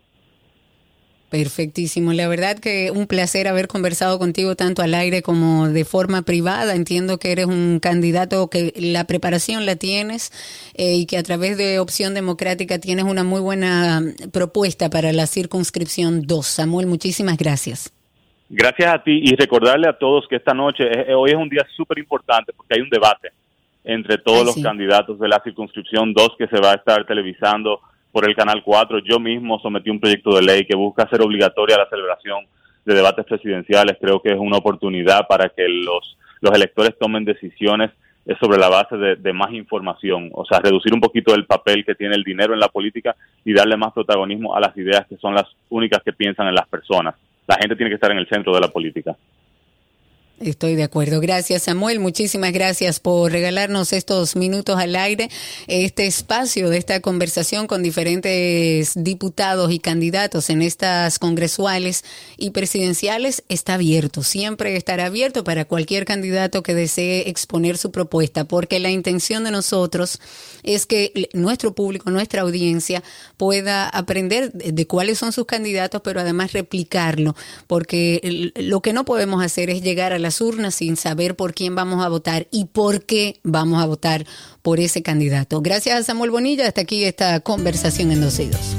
Perfectísimo. La verdad que un placer haber conversado contigo tanto al aire como de forma privada. Entiendo que eres un candidato que la preparación la tienes y que a través de Opción Democrática tienes una muy buena propuesta para la circunscripción 2. Samuel, muchísimas gracias. Gracias a ti y recordarle a todos que esta noche, hoy es un día súper importante porque hay un debate entre todos los candidatos de la circunscripción 2 que se va a estar televisando por el Canal 4. Yo mismo sometí un proyecto de ley que busca hacer obligatoria la celebración de debates presidenciales. Creo que es una oportunidad para que los electores tomen decisiones sobre la base de más información. O sea, reducir un poquito el papel que tiene el dinero en la política y darle más protagonismo a las ideas que son las únicas que piensan en las personas. La gente tiene que estar en el centro de la política. Estoy de acuerdo. Gracias, Samuel. Muchísimas gracias por regalarnos estos minutos al aire, este espacio de esta conversación con diferentes diputados y candidatos en estas congresuales y presidenciales. Está abierto, siempre estará abierto para cualquier candidato que desee exponer su propuesta, porque la intención de nosotros es que nuestro público, nuestra audiencia pueda aprender de cuáles son sus candidatos, pero además replicarlo, porque lo que no podemos hacer es llegar a las urnas sin saber por quién vamos a votar y por qué vamos a votar por ese candidato. Gracias a Samuel Bonilla. Hasta aquí esta conversación en 12 y 2.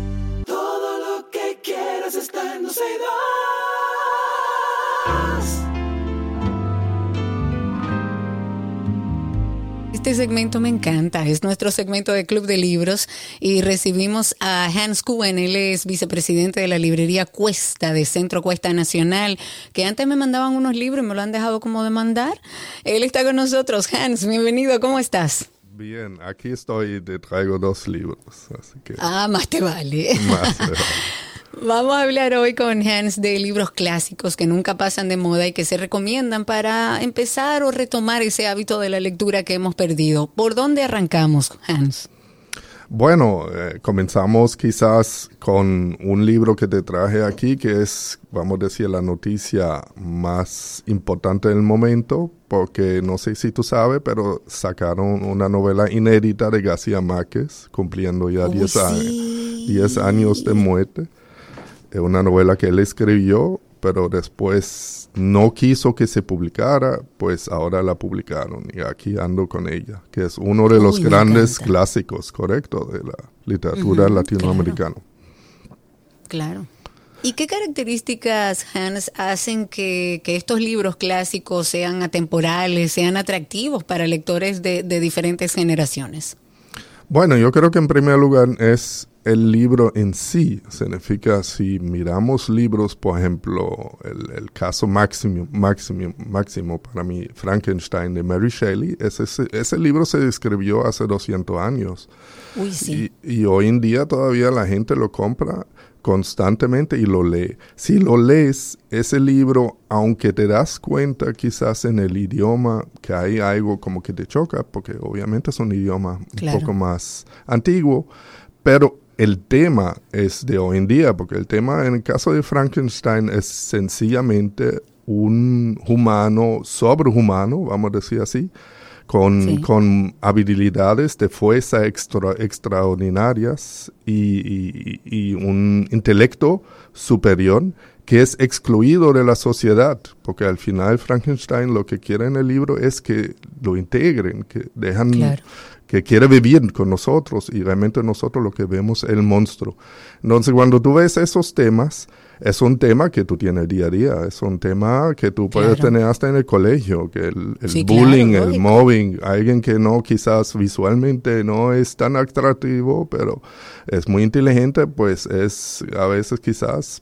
Todo lo que quieras está en 12 y 2. Este segmento me encanta, es nuestro segmento de Club de Libros y recibimos a Hans Kuhn, él es vicepresidente de la librería Cuesta, de Centro Cuesta Nacional, que antes me mandaban unos libros y me lo han dejado como de mandar. Él está con nosotros. Hans, bienvenido, ¿cómo estás? Bien, aquí estoy, te traigo 2 libros. Así que más te vale. Más te vale. Vamos a hablar hoy con Hans de libros clásicos que nunca pasan de moda y que se recomiendan para empezar o retomar ese hábito de la lectura que hemos perdido. ¿Por dónde arrancamos, Hans? Bueno, comenzamos quizás con un libro que te traje aquí, que es, vamos a decir, la noticia más importante del momento, porque no sé si tú sabes, pero sacaron una novela inédita de García Márquez, cumpliendo ya 10 años de muerte. Es una novela que él escribió, pero después no quiso que se publicara, pues ahora la publicaron y aquí ando con ella, que es uno de los grandes clásicos, correcto, de la literatura latinoamericana. Claro. ¿Y qué características, Hans, hacen que estos libros clásicos sean atemporales, sean atractivos para lectores de diferentes generaciones? Bueno, yo creo que en primer lugar es el libro en sí. Significa, si miramos libros, por ejemplo, el caso máximo para mí, Frankenstein de Mary Shelley, ese libro se escribió hace 200 años. Uy, sí. Y hoy en día todavía la gente lo compra constantemente y lo lee. Si lo lees, ese libro, aunque te das cuenta quizás en el idioma que hay algo como que te choca, porque obviamente es un idioma un poco más antiguo, pero el tema es de hoy en día, porque el tema en el caso de Frankenstein es sencillamente un humano, sobrehumano, vamos a decir así, con habilidades de fuerza extraordinarias y un intelecto superior que es excluido de la sociedad, porque al final Frankenstein lo que quiere en el libro es que lo integren, que dejan... que quiere vivir con nosotros y realmente nosotros lo que vemos es el monstruo. Entonces cuando tú ves esos temas, es un tema que tú tienes día a día, es un tema que tú puedes tener hasta en el colegio, que el bullying, el mobbing, alguien que no quizás visualmente no es tan atractivo, pero es muy inteligente, pues es a veces quizás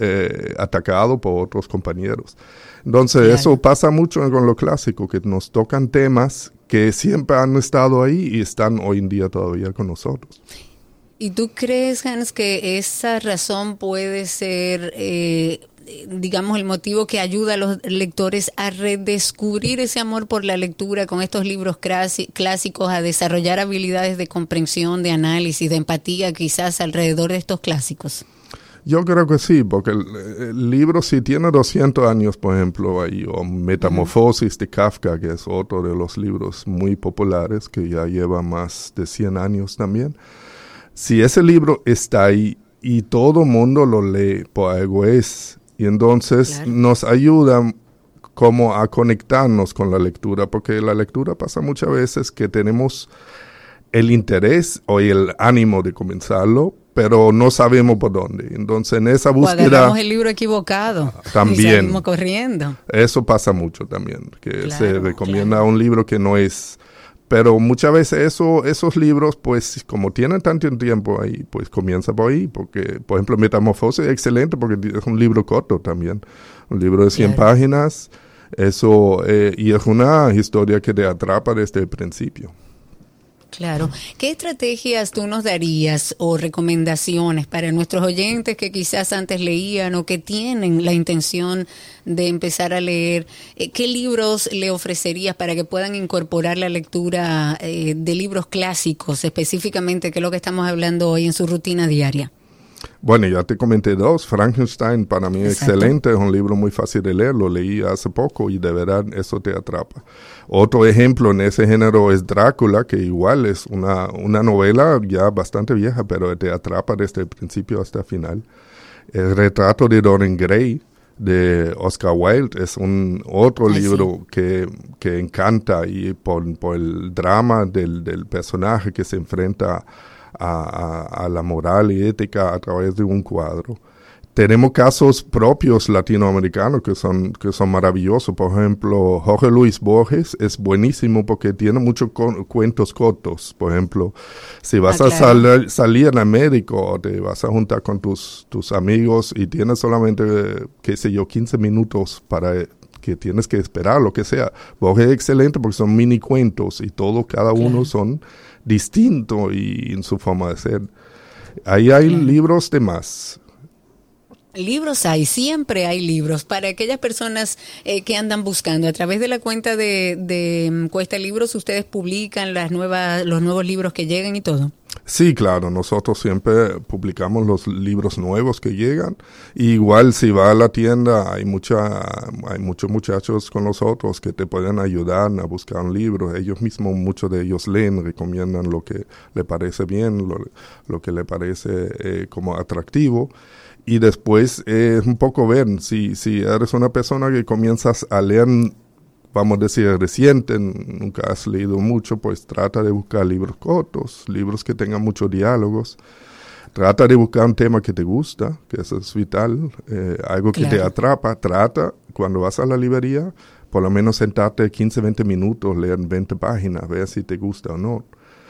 atacado por otros compañeros. Entonces eso pasa mucho con lo clásico, que nos tocan temas que siempre han estado ahí y están hoy en día todavía con nosotros. ¿Y tú crees, Hans, que esa razón puede ser, digamos, el motivo que ayuda a los lectores a redescubrir ese amor por la lectura con estos libros clásicos, a desarrollar habilidades de comprensión, de análisis, de empatía quizás alrededor de estos clásicos? Yo creo que sí, porque el libro si tiene 200 años, por ejemplo, ahí, o Metamorfosis de Kafka, que es otro de los libros muy populares, que ya lleva más de 100 años también. Si ese libro está ahí y todo mundo lo lee, por algo es, y entonces nos ayuda como a conectarnos con la lectura, porque la lectura pasa muchas veces que tenemos el interés o el ánimo de comenzarlo, pero no sabemos por dónde. Entonces, en esa búsqueda... O agarramos el libro equivocado. También. Y salimos corriendo. Eso pasa mucho también, que se recomienda un libro que no es... Pero muchas veces esos libros, pues, como tienen tanto tiempo ahí, pues comienza por ahí. Porque, por ejemplo, Metamorfosis es excelente porque es un libro corto también. Un libro de 100 páginas. Eso, y es una historia que te atrapa desde el principio. Claro. ¿Qué estrategias tú nos darías o recomendaciones para nuestros oyentes que quizás antes leían o que tienen la intención de empezar a leer? ¿Qué libros le ofrecerías para que puedan incorporar la lectura de libros clásicos, específicamente, que es lo que estamos hablando hoy, en su rutina diaria? Bueno, ya te comenté 2. Frankenstein para mí es excelente, es un libro muy fácil de leer, lo leí hace poco y de verdad eso te atrapa. Otro ejemplo en ese género es Drácula, que igual es una novela ya bastante vieja, pero te atrapa desde el principio hasta el final. El retrato de Dorian Gray de Oscar Wilde es otro libro que encanta, y por el drama del personaje que se enfrenta a la moral y ética a través de un cuadro. Tenemos casos propios latinoamericanos que son maravillosos. Por ejemplo, Jorge Luis Borges es buenísimo porque tiene muchos cuentos cortos. Por ejemplo, si vas a salir en América o te vas a juntar con tus amigos y tienes solamente, 15 minutos para que tienes que esperar, lo que sea. Borges es excelente porque son mini cuentos y cada uno son distintos y en su forma de ser. Ahí hay libros de más. Libros siempre hay libros. Para aquellas personas que andan buscando, a través de la cuenta de Cuesta Libros, ustedes publican los nuevos libros que llegan y todo. Sí, claro, nosotros siempre publicamos los libros nuevos que llegan. Igual si va a la tienda, hay muchos muchachos con nosotros que te pueden ayudar a buscar un libro. Ellos mismos, muchos de ellos leen, recomiendan lo que le parece bien, lo que le parece como atractivo. Y después es un poco ver, si eres una persona que comienzas a leer, vamos a decir, reciente, nunca has leído mucho, pues trata de buscar libros cortos, libros que tengan muchos diálogos. Trata de buscar un tema que te gusta, que eso es vital, algo que te atrapa. Trata, cuando vas a la librería, por lo menos sentarte 15, 20 minutos, leer 20 páginas, ver si te gusta o no.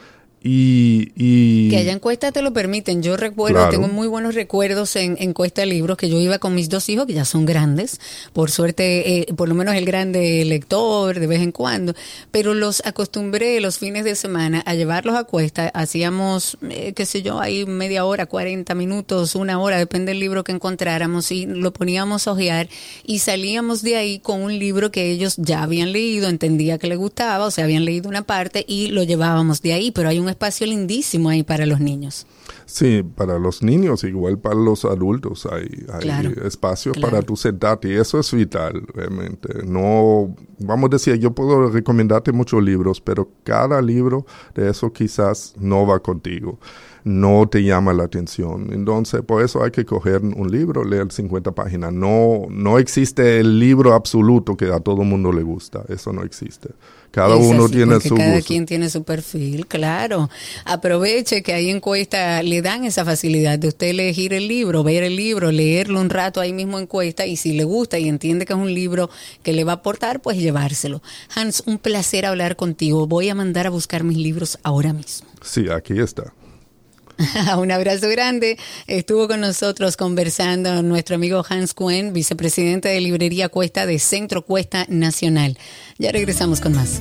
Y que haya encuestas te lo permiten. Yo recuerdo, tengo muy buenos recuerdos en Cuesta Libros, que yo iba con mis 2 hijos que ya son grandes, por suerte, por lo menos el grande lector de vez en cuando, pero los acostumbré los fines de semana a llevarlos a Cuesta. Hacíamos, ahí media hora, 40 minutos, 1 hora, depende del libro que encontráramos, y lo poníamos a hojear y salíamos de ahí con un libro que ellos ya habían leído, entendía que les gustaba, o sea, habían leído una parte y lo llevábamos de ahí, pero hay un espacio lindísimo ahí para los niños. Sí, para los niños, igual para los adultos hay espacios para tú sentarte, y eso es vital, realmente. No, vamos a decir, yo puedo recomendarte muchos libros, pero cada libro de eso quizás no va contigo, no te llama la atención. Entonces, por eso hay que coger un libro, leer 50 páginas. No existe el libro absoluto que a todo mundo le gusta, eso no existe. Cada uno tiene su gusto. Cada quien tiene su perfil, claro. Aproveche que ahí en Cuesta le dan esa facilidad de usted elegir el libro, ver el libro, leerlo un rato ahí mismo en Cuesta, y si le gusta y entiende que es un libro que le va a aportar, pues llevárselo. Hans, un placer hablar contigo. Voy a mandar a buscar mis libros ahora mismo. Sí, aquí está. Un abrazo grande. Estuvo con nosotros conversando nuestro amigo Hans Kuen, vicepresidente de Librería Cuesta de Centro Cuesta Nacional. Ya regresamos con más.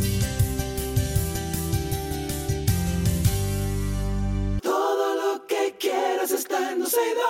Todo lo que quieras está en 12 y 2.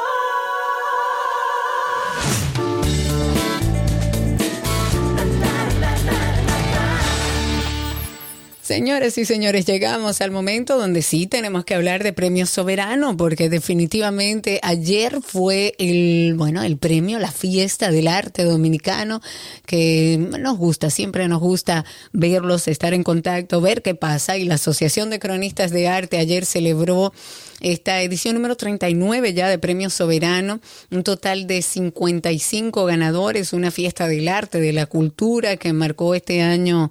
Señores y señores, llegamos al momento donde sí tenemos que hablar de Premio Soberano, porque definitivamente ayer fue el premio, la fiesta del arte dominicano, que siempre nos gusta verlos, estar en contacto, ver qué pasa, y la Asociación de Cronistas de Arte ayer celebró esta edición número 39 ya de Premio Soberano, un total de 55 ganadores, una fiesta del arte, de la cultura que marcó este año.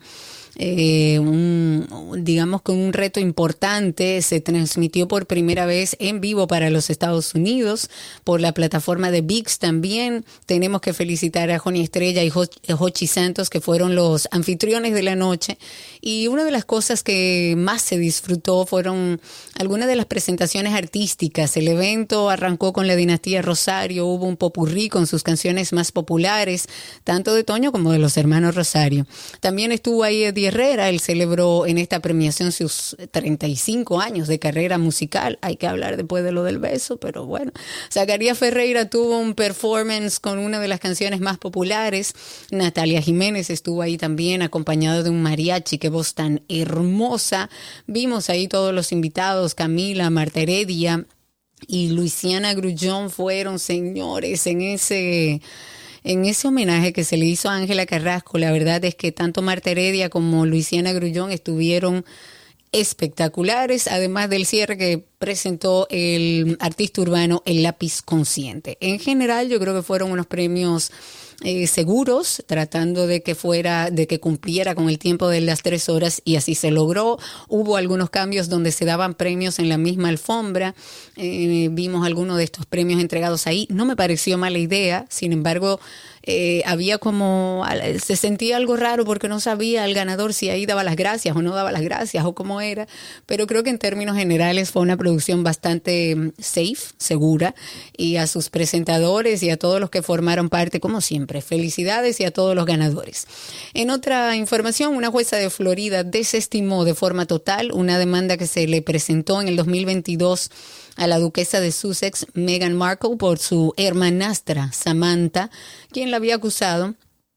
Digamos que un reto importante. Se transmitió por primera vez en vivo para los Estados Unidos por la plataforma de ViX. También tenemos que felicitar a Joni Estrella y Jochi Santos, que fueron los anfitriones de la noche, y una de las cosas que más se disfrutó fueron algunas de las presentaciones artísticas. El evento arrancó con la dinastía Rosario, hubo un popurrí con sus canciones más populares, tanto de Toño como de los hermanos Rosario. También estuvo ahí Eddie Herrera. Él celebró en esta premiación sus 35 años de carrera musical. Hay que hablar después de lo del beso, pero bueno. Zacarías Ferreira tuvo un performance con una de las canciones más populares. Natalia Jiménez estuvo ahí también, acompañado de un mariachi. Qué voz tan hermosa. Vimos ahí todos los invitados, Camila, Marta Heredia y Luisiana Grullón fueron, señores, en ese homenaje que se le hizo a Ángela Carrasco. La verdad es que tanto Marta Heredia como Luisiana Grullón estuvieron espectaculares, además del cierre que presentó el artista urbano El Lápiz Consciente. En general, yo creo que fueron unos premios seguros, tratando de que cumpliera con el tiempo de las 3 horas, y así se logró. Hubo algunos cambios donde se daban premios en la misma alfombra. Vimos algunos de estos premios entregados ahí. No me pareció mala idea, sin embargo, se sentía algo raro porque no sabía el ganador si ahí daba las gracias o no daba las gracias o cómo era, pero creo que en términos generales fue una producción bastante safe, segura, y a sus presentadores y a todos los que formaron parte, como siempre, felicidades, y a todos los ganadores. En otra información, una jueza de Florida desestimó de forma total una demanda que se le presentó en el 2022 a la duquesa de Sussex, Meghan Markle, por su hermanastra Samantha, quien había acusado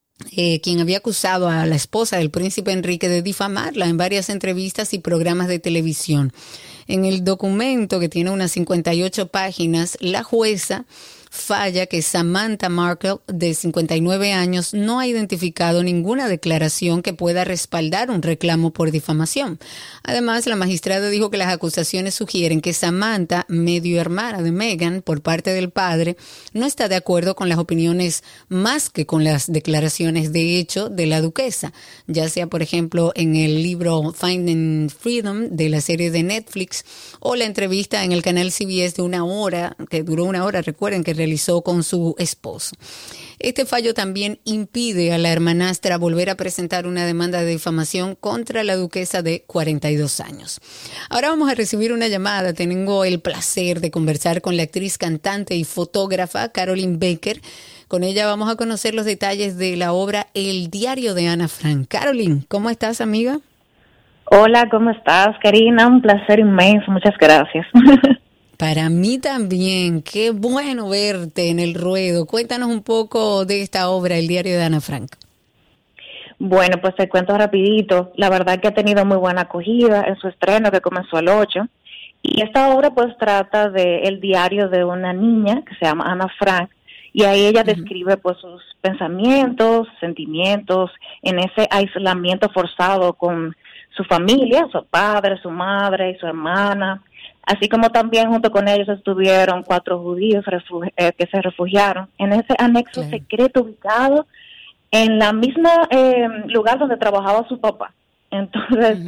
a la esposa del príncipe Enrique de difamarla en varias entrevistas y programas de televisión. En el documento, que tiene unas 58 páginas, la jueza falla que Samantha Markle, de 59 años, no ha identificado ninguna declaración que pueda respaldar un reclamo por difamación. Además, la magistrada dijo que las acusaciones sugieren que Samantha, medio hermana de Meghan por parte del padre, no está de acuerdo con las opiniones más que con las declaraciones de hecho de la duquesa, ya sea, por ejemplo, en el libro Finding Freedom de la serie de Netflix, o la entrevista en el canal CBS de 1 hora, que duró 1 hora, recuerden, que realizó con su esposo. Este fallo también impide a la hermanastra volver a presentar una demanda de difamación contra la duquesa de 42 años. Ahora vamos a recibir una llamada. Tengo el placer de conversar con la actriz, cantante y fotógrafa Caroline Baker. Con ella vamos a conocer los detalles de la obra El diario de Ana Frank. Caroline, ¿cómo estás, amiga? Hola, ¿cómo estás, Karina? Un placer inmenso, muchas gracias. Para mí también, qué bueno verte en el ruedo. Cuéntanos un poco de esta obra, El diario de Ana Frank. Bueno, pues te cuento rapidito. La verdad que ha tenido muy buena acogida en su estreno, que comenzó el 8. Y esta obra pues trata de el diario de una niña que se llama Ana Frank, y ahí ella describe pues sus pensamientos, sentimientos en ese aislamiento forzado con su familia, su padre, su madre y su hermana, así como también junto con ellos estuvieron 4 judíos que se refugiaron en ese anexo secreto ubicado en la misma lugar donde trabajaba su papá. Entonces,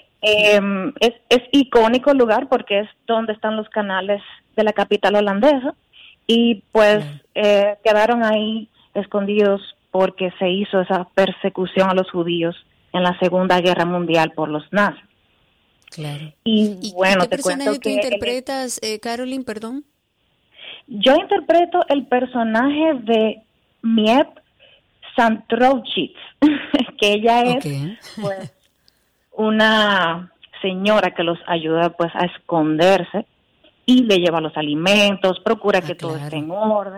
es icónico el lugar porque es donde están los canales de la capital holandesa, y pues quedaron ahí escondidos porque se hizo esa persecución a los judíos en la Segunda Guerra Mundial por los nazis. Claro. Y bueno, ¿qué personaje tú interpretas, Caroline, perdón? Yo interpreto el personaje de Miep Santrovchitz, que ella es pues una señora que los ayuda pues a esconderse y le lleva los alimentos, procura que todo esté en orden.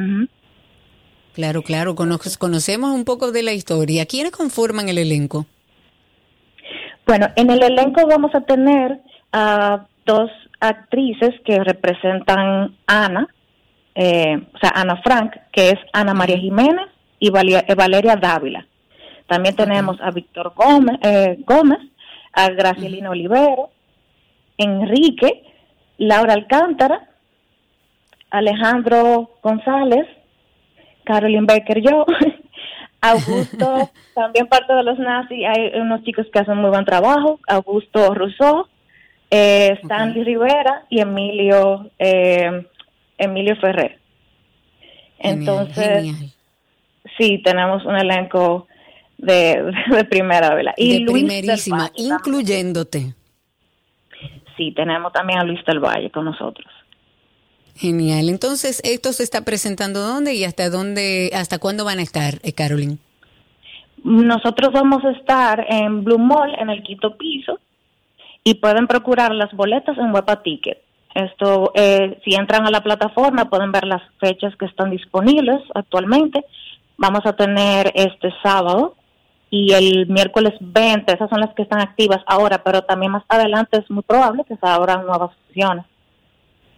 Claro, conocemos un poco de la historia. ¿Quiénes conforman el elenco? Bueno, en el elenco vamos a tener a 2 actrices que representan Ana, Ana Frank, que es Ana María Jiménez, y Valeria Dávila. También tenemos a Víctor Gómez, a Gracielina Olivero, Enrique, Laura Alcántara, Alejandro González, Caroline Baker, yo, Augusto, también parte de los nazis. Hay unos chicos que hacen muy buen trabajo, Augusto Rousseau, Stanley Rivera y Emilio Ferrer. Entonces, genial. Sí, tenemos un elenco de primera vela. Y de primerísima, incluyéndote. Sí, tenemos también a Luis del Valle con nosotros. Genial. Entonces, ¿esto se está presentando dónde y hasta cuándo van a estar, Caroline? Nosotros vamos a estar en Blue Mall, en el 5º piso, y pueden procurar las boletas en Huepa Ticket. Esto, si entran a la plataforma, pueden ver las fechas que están disponibles actualmente. Vamos a tener este sábado y el miércoles 20, esas son las que están activas ahora, pero también más adelante es muy probable que se abran nuevas funciones.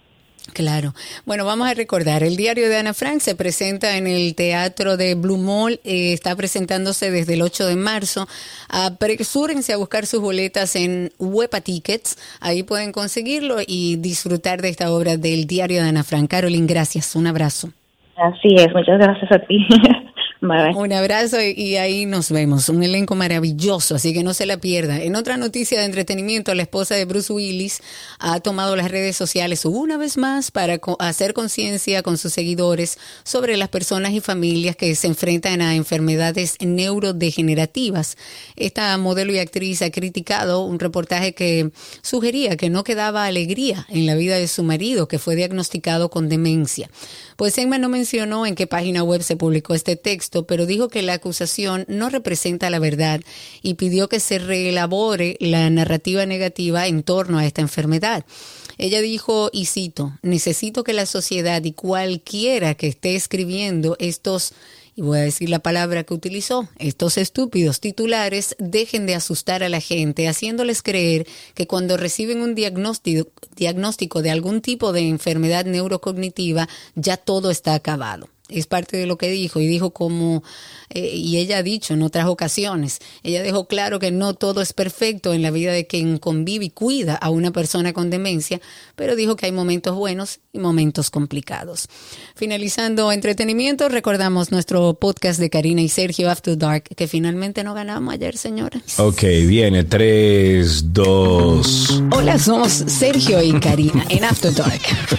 Claro. Bueno, vamos a recordar, el diario de Ana Frank se presenta en el Teatro de Blue Mall, está presentándose desde el 8 de marzo. Apresúrense a buscar sus boletas en Huepa Tickets, ahí pueden conseguirlo y disfrutar de esta obra del diario de Ana Frank. Caroline, gracias, un abrazo. Así es, muchas gracias a ti. Bye. Un abrazo y ahí nos vemos. Un elenco maravilloso, así que no se la pierda. En otra noticia de entretenimiento, la esposa de Bruce Willis ha tomado las redes sociales una vez más para hacer conciencia con sus seguidores sobre las personas y familias que se enfrentan a enfermedades neurodegenerativas. Esta modelo y actriz ha criticado un reportaje que sugería que no quedaba alegría en la vida de su marido, que fue diagnosticado con demencia. Pues Emma no mencionó en qué página web se publicó este texto, pero dijo que la acusación no representa la verdad y pidió que se reelabore la narrativa negativa en torno a esta enfermedad. Ella dijo, y cito, necesito que la sociedad y cualquiera que esté escribiendo estos, y voy a decir la palabra que utilizó, estos estúpidos titulares dejen de asustar a la gente, haciéndoles creer que cuando reciben un diagnóstico de algún tipo de enfermedad neurocognitiva, ya todo está acabado. Es parte de lo que dijo, y dijo como, y ella ha dicho en otras ocasiones, ella dejó claro que no todo es perfecto en la vida de quien convive y cuida a una persona con demencia, pero dijo que hay momentos buenos y momentos complicados. Finalizando entretenimiento, recordamos nuestro podcast de Karina y Sergio After Dark, que finalmente no ganamos ayer, señores. Ok, viene 3, 2... Hola, somos Sergio y Karina en After Dark.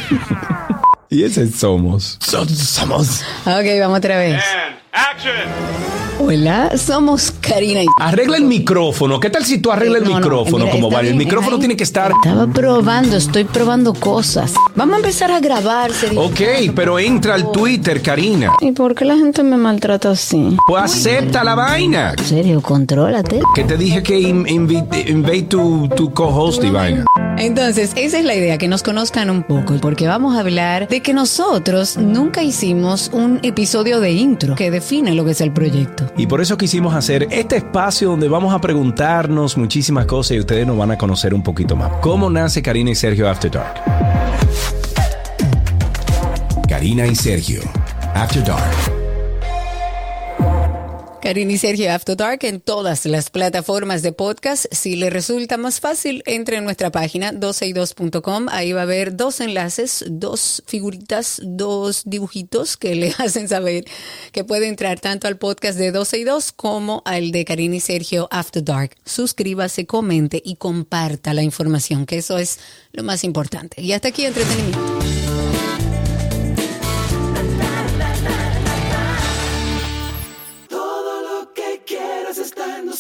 Y ese somos. Somos. Ok, vamos otra vez. And action. Hola, somos Karina y... Arregla el micrófono. ¿Qué tal si tú arreglas el micrófono? Mira, como vale, el bien, micrófono tiene que estar... Estoy probando cosas. Vamos a empezar a grabar, Sergio. Ok, pero entra al Twitter, Karina. ¿Y por qué la gente me maltrata así? Pues acepta la vaina. Sergio, contrólate. Que te dije que invade tu co-host y vaina. Entonces, esa es la idea, que nos conozcan un poco, porque vamos a hablar de que nosotros nunca hicimos un episodio de intro que define lo que es el proyecto. Y por eso quisimos hacer este espacio donde vamos a preguntarnos muchísimas cosas y ustedes nos van a conocer un poquito más. ¿Cómo nace Karina y Sergio After Dark? Karina y Sergio After Dark. Karina y Sergio After Dark en todas las plataformas de podcast. Si le resulta más fácil, entre en nuestra página 12y2.com. Ahí va a haber 2 enlaces, 2 figuritas, 2 dibujitos que le hacen saber que puede entrar tanto al podcast de 12y2 como al de Karina y Sergio After Dark. Suscríbase, comente y comparta la información, que eso es lo más importante. Y hasta aquí entretenimiento. Está en 12y2.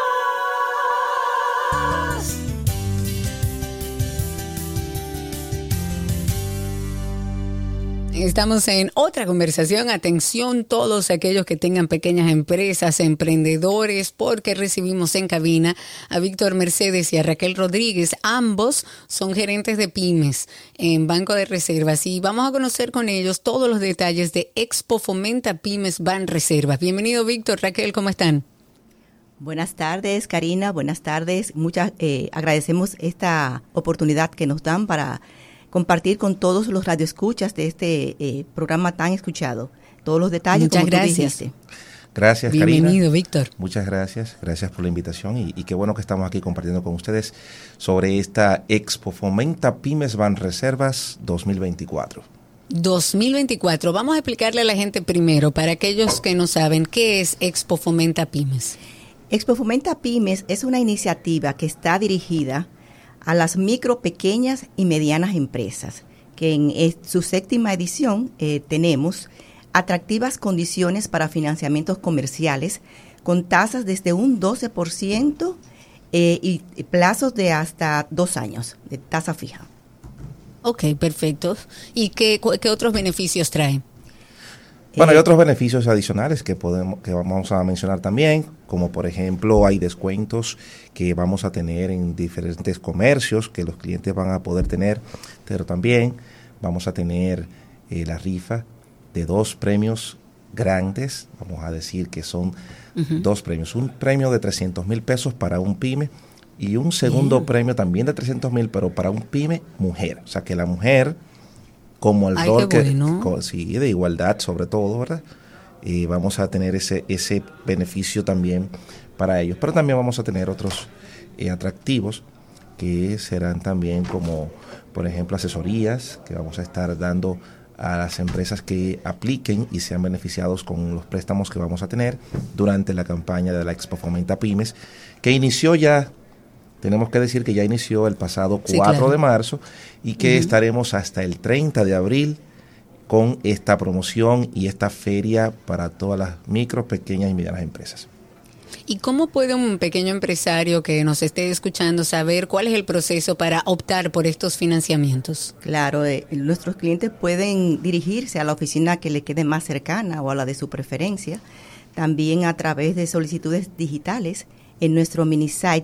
Estamos en otra conversación. Atención todos aquellos que tengan pequeñas empresas, emprendedores, porque recibimos en cabina a Víctor Mercedes y a Raquel Rodríguez. Ambos son gerentes de pymes en Banco de Reservas y vamos a conocer con ellos todos los detalles de Expo Fomenta Pymes Banreservas. Bienvenido, Víctor. Raquel, ¿cómo están? Buenas tardes, Karina. Buenas tardes. Agradecemos esta oportunidad que nos dan para compartir con todos los radioescuchas de este programa tan escuchado. Todos los detalles. Muchas como gracias. Tú dijiste. Gracias, Karina. Bienvenido, Víctor. Muchas gracias. Gracias por la invitación y qué bueno que estamos aquí compartiendo con ustedes sobre esta Expo Fomenta Pymes Banreservas 2024. 2024. Vamos a explicarle a la gente primero, para aquellos que no saben, ¿qué es Expo Fomenta Pymes? Expo Fomenta Pymes es una iniciativa que está dirigida a las micro, pequeñas y medianas empresas, que en su 7ª edición tenemos atractivas condiciones para financiamientos comerciales con tasas desde un 12% y plazos de hasta 2 años de tasa fija. Ok, perfecto. ¿Y qué otros beneficios trae? Bueno, hay otros beneficios adicionales que vamos a mencionar también, como por ejemplo hay descuentos que vamos a tener en diferentes comercios que los clientes van a poder tener, pero también vamos a tener la rifa de 2 premios grandes, vamos a decir que son 2 premios, un premio de 300,000 pesos para un pyme y un segundo premio también de 300,000, pero para un pyme mujer, o sea que la mujer como el rol bueno. sí, de igualdad sobre todo, ¿verdad? Vamos a tener ese beneficio también para ellos, pero también vamos a tener otros atractivos que serán también como, por ejemplo, asesorías que vamos a estar dando a las empresas que apliquen y sean beneficiados con los préstamos que vamos a tener durante la campaña de la Expo Fomenta Pymes, que inició ya, tenemos que decir que ya inició el pasado 4 de marzo y que estaremos hasta el 30 de abril con esta promoción y esta feria para todas las micro, pequeñas y medianas empresas. ¿Y cómo puede un pequeño empresario que nos esté escuchando saber cuál es el proceso para optar por estos financiamientos? Claro, nuestros clientes pueden dirigirse a la oficina que le quede más cercana o a la de su preferencia, también a través de solicitudes digitales en nuestro minisite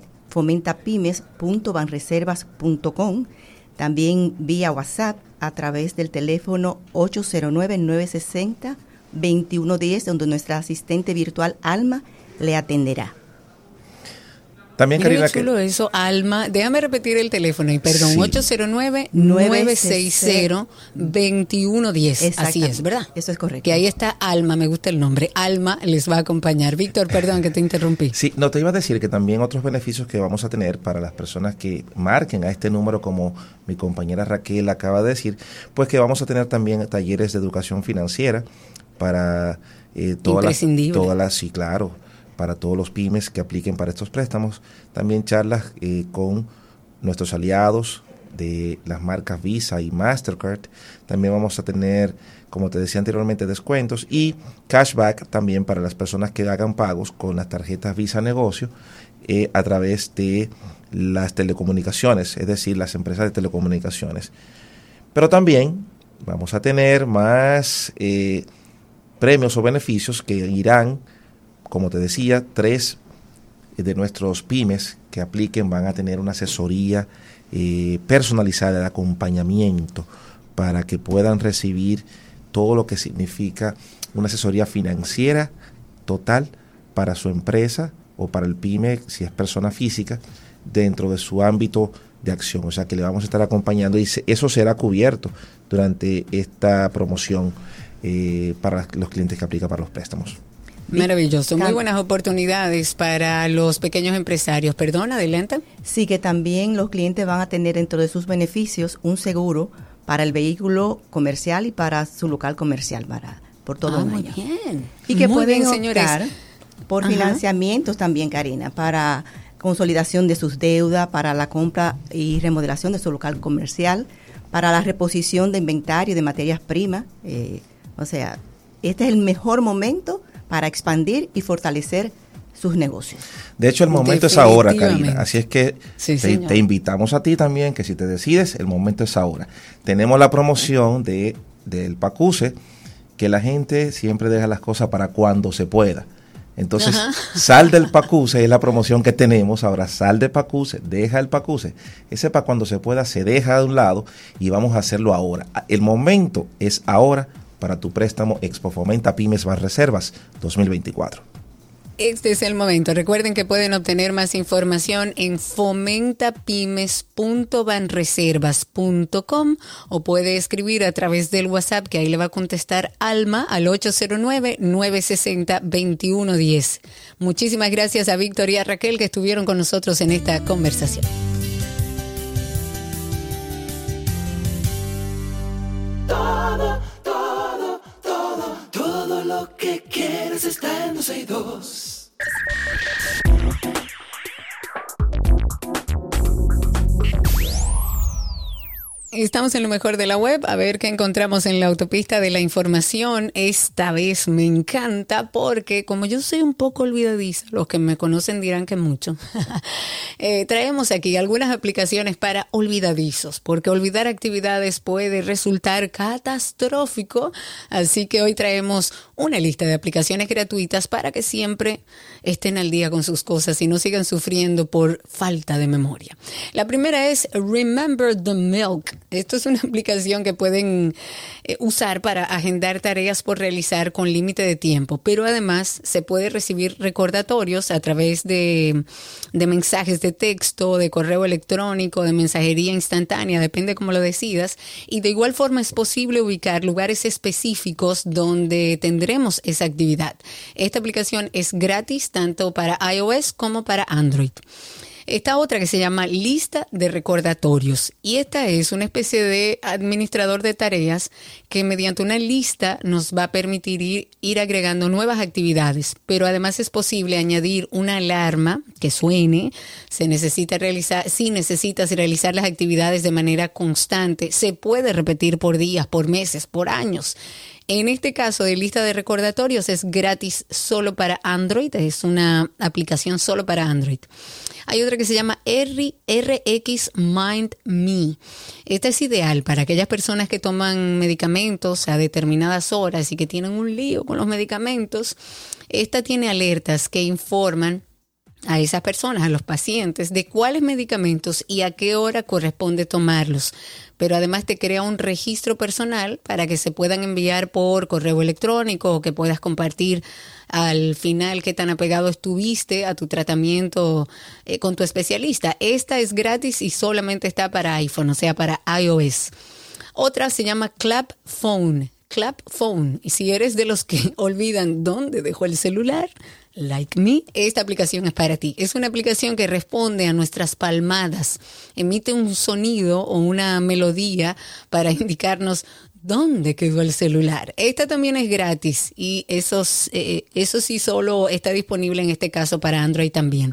fomentapymes.banreservas.com, también vía WhatsApp a través del teléfono 809-960-2110, donde nuestra asistente virtual Alma le atenderá. También, Karina, qué chulo eso, Alma. Déjame repetir el teléfono, y perdón, 809-960-2110. Así es, ¿verdad? Eso es correcto. Que ahí está Alma, me gusta el nombre. Alma les va a acompañar. Víctor, perdón que te interrumpí. Sí, no, te iba a decir que también otros beneficios que vamos a tener para las personas que marquen a este número, como mi compañera Raquel acaba de decir, pues que vamos a tener también talleres de educación financiera para todas las, sí, claro, para todos los pymes que apliquen para estos préstamos. También charlas con nuestros aliados de las marcas Visa y Mastercard. También vamos a tener, como te decía anteriormente, descuentos y cashback también para las personas que hagan pagos con las tarjetas Visa Negocio a través de las telecomunicaciones, es decir, las empresas de telecomunicaciones. Pero también vamos a tener más premios o beneficios que irán, como te decía, 3 de nuestros pymes que apliquen van a tener una asesoría personalizada de acompañamiento para que puedan recibir todo lo que significa una asesoría financiera total para su empresa o para el pyme, si es persona física, dentro de su ámbito de acción. O sea que le vamos a estar acompañando y eso será cubierto durante esta promoción para los clientes que aplican para los préstamos. Maravilloso, muy buenas oportunidades para los pequeños empresarios. Perdón, adelante. Sí, que también los clientes van a tener dentro de sus beneficios un seguro para el vehículo comercial y para su local comercial por todo un año. Bien. Y que muy pueden bien, optar por financiamientos también, Karina, para consolidación de sus deudas, para la compra y remodelación de su local comercial, para la reposición de inventario de materias primas. O sea, este es el mejor momento para expandir y fortalecer sus negocios. De hecho, el momento es ahora, Karina. Así es que te invitamos a ti también, que si te decides, el momento es ahora. Tenemos la promoción del Pacuse, que la gente siempre deja las cosas para cuando se pueda. Entonces, sal del Pacuse, es la promoción que tenemos ahora. Sal del Pacuse, deja el Pacuse. Ese para cuando se pueda se deja de un lado y vamos a hacerlo ahora. El momento es ahora para tu préstamo Expo Fomenta Pymes Banreservas 2024. Este es el momento. Recuerden que pueden obtener más información en fomentapymes.banreservas.com o puede escribir a través del WhatsApp, que ahí le va a contestar Alma al 809-960-2110. Muchísimas gracias a Víctor y a Raquel que estuvieron con nosotros en esta conversación. Todo lo que quieres está en 12y2. Estamos en lo mejor de la web, a ver qué encontramos en la autopista de la información. Esta vez me encanta porque como yo soy un poco olvidadiza, los que me conocen dirán que mucho, traemos aquí algunas aplicaciones para olvidadizos, porque olvidar actividades puede resultar catastrófico, así que hoy traemos una lista de aplicaciones gratuitas para que siempre estén al día con sus cosas y no sigan sufriendo por falta de memoria. La primera es Remember the Milk. Esto es una aplicación que pueden usar para agendar tareas por realizar con límite de tiempo, pero además se puede recibir recordatorios a través de mensajes de texto, de correo electrónico, de mensajería instantánea, depende cómo lo decidas. Y de igual forma es posible ubicar lugares específicos donde tendremos esa actividad. Esta aplicación es gratis tanto para iOS como para Android. Esta otra que se llama lista de recordatorios, y esta es una especie de administrador de tareas que mediante una lista nos va a permitir ir agregando nuevas actividades, pero además es posible añadir una alarma que suene. Si necesitas realizar las actividades de manera constante, se puede repetir por días, por meses, por años. En este caso de lista de recordatorios es gratis solo para Android, es una aplicación solo para Android. Hay otra que se llama RX Mind Me. Esta es ideal para aquellas personas que toman medicamentos a determinadas horas y que tienen un lío con los medicamentos. Esta tiene alertas que informan a esas personas, a los pacientes, de cuáles medicamentos y a qué hora corresponde tomarlos. Pero además te crea un registro personal para que se puedan enviar por correo electrónico o que puedas compartir al final qué tan apegado estuviste a tu tratamiento con tu especialista. Esta es gratis y solamente está para iPhone, o sea, para iOS. Otra se llama Clap Phone. Clap Phone. Y si eres de los que olvidan dónde dejó el celular, like me, esta aplicación es para ti. Es una aplicación que responde a nuestras palmadas, emite un sonido o una melodía para indicarnos dónde quedó el celular. Esta también es gratis y eso sí solo está disponible en este caso para Android también.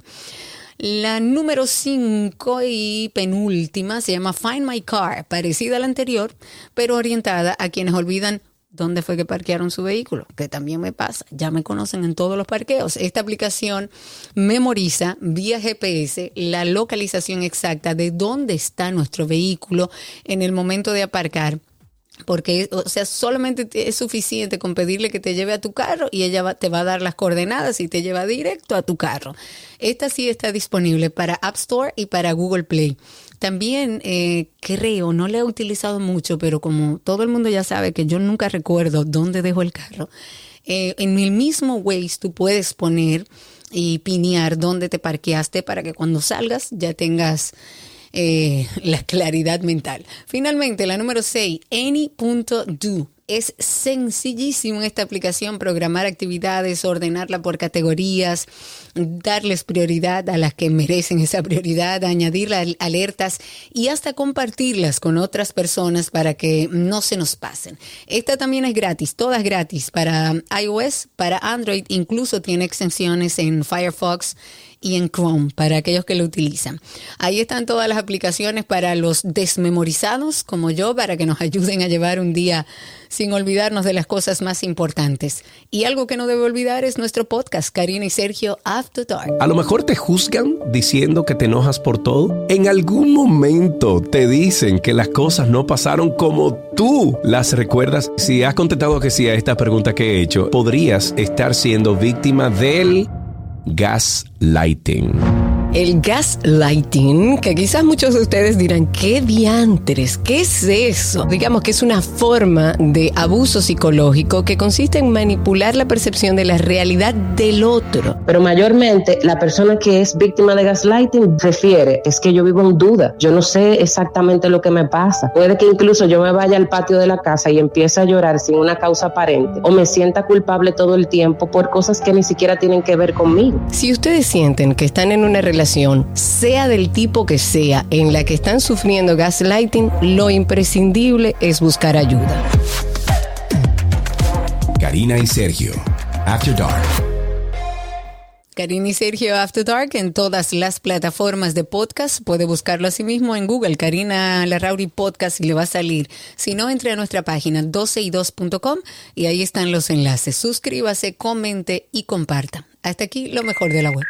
La número 5 y penúltima se llama Find My Car, parecida a la anterior, pero orientada a quienes olvidan dónde fue que parquearon su vehículo, que también me pasa. Ya me conocen en todos los parqueos. Esta aplicación memoriza vía GPS la localización exacta de dónde está nuestro vehículo en el momento de aparcar. Porque, o sea, solamente es suficiente con pedirle que te lleve a tu carro y ella te va a dar las coordenadas y te lleva directo a tu carro. Esta sí está disponible para App Store y para Google Play. También creo, no la he utilizado mucho, pero como todo el mundo ya sabe que yo nunca recuerdo dónde dejo el carro, en el mismo Waze tú puedes poner y pinear dónde te parqueaste para que cuando salgas ya tengas la claridad mental. Finalmente, la número 6, Any.do. Es sencillísimo en esta aplicación programar actividades, ordenarla por categorías, darles prioridad a las que merecen esa prioridad, añadir alertas y hasta compartirlas con otras personas para que no se nos pasen. Esta también es gratis, todas gratis para iOS, para Android, incluso tiene extensiones en Firefox y en Chrome para aquellos que lo utilizan. Ahí están todas las aplicaciones para los desmemorizados como yo, para que nos ayuden a llevar un día sin olvidarnos de las cosas más importantes. Y algo que no debe olvidar es nuestro podcast, Karina y Sergio After Dark. A lo mejor te juzgan diciendo que te enojas por todo. En algún momento te dicen que las cosas no pasaron como tú las recuerdas. Si has contestado que sí a esta pregunta que he hecho, podrías estar siendo víctima del gaslighting. El gaslighting, que quizás muchos de ustedes dirán, ¿qué diantres? ¿Qué es eso? Digamos que es una forma de abuso psicológico que consiste en manipular la percepción de la realidad del otro. Pero mayormente la persona que es víctima de gaslighting refiere, es que yo vivo en duda, yo no sé exactamente lo que me pasa. Puede que incluso yo me vaya al patio de la casa y empiece a llorar sin una causa aparente, o me sienta culpable todo el tiempo por cosas que ni siquiera tienen que ver conmigo. Si ustedes sienten que están en una relación, sea del tipo que sea, en la que están sufriendo gaslighting, lo imprescindible es buscar ayuda. Karina y Sergio, After Dark. Karina y Sergio After Dark en todas las plataformas de podcast. Puede buscarlo así mismo en Google, Karina Larrauri Podcast, y le va a salir. Si no, entre a nuestra página 12y2.com y ahí están los enlaces. Suscríbase, comente y comparta. Hasta aquí lo mejor de la web.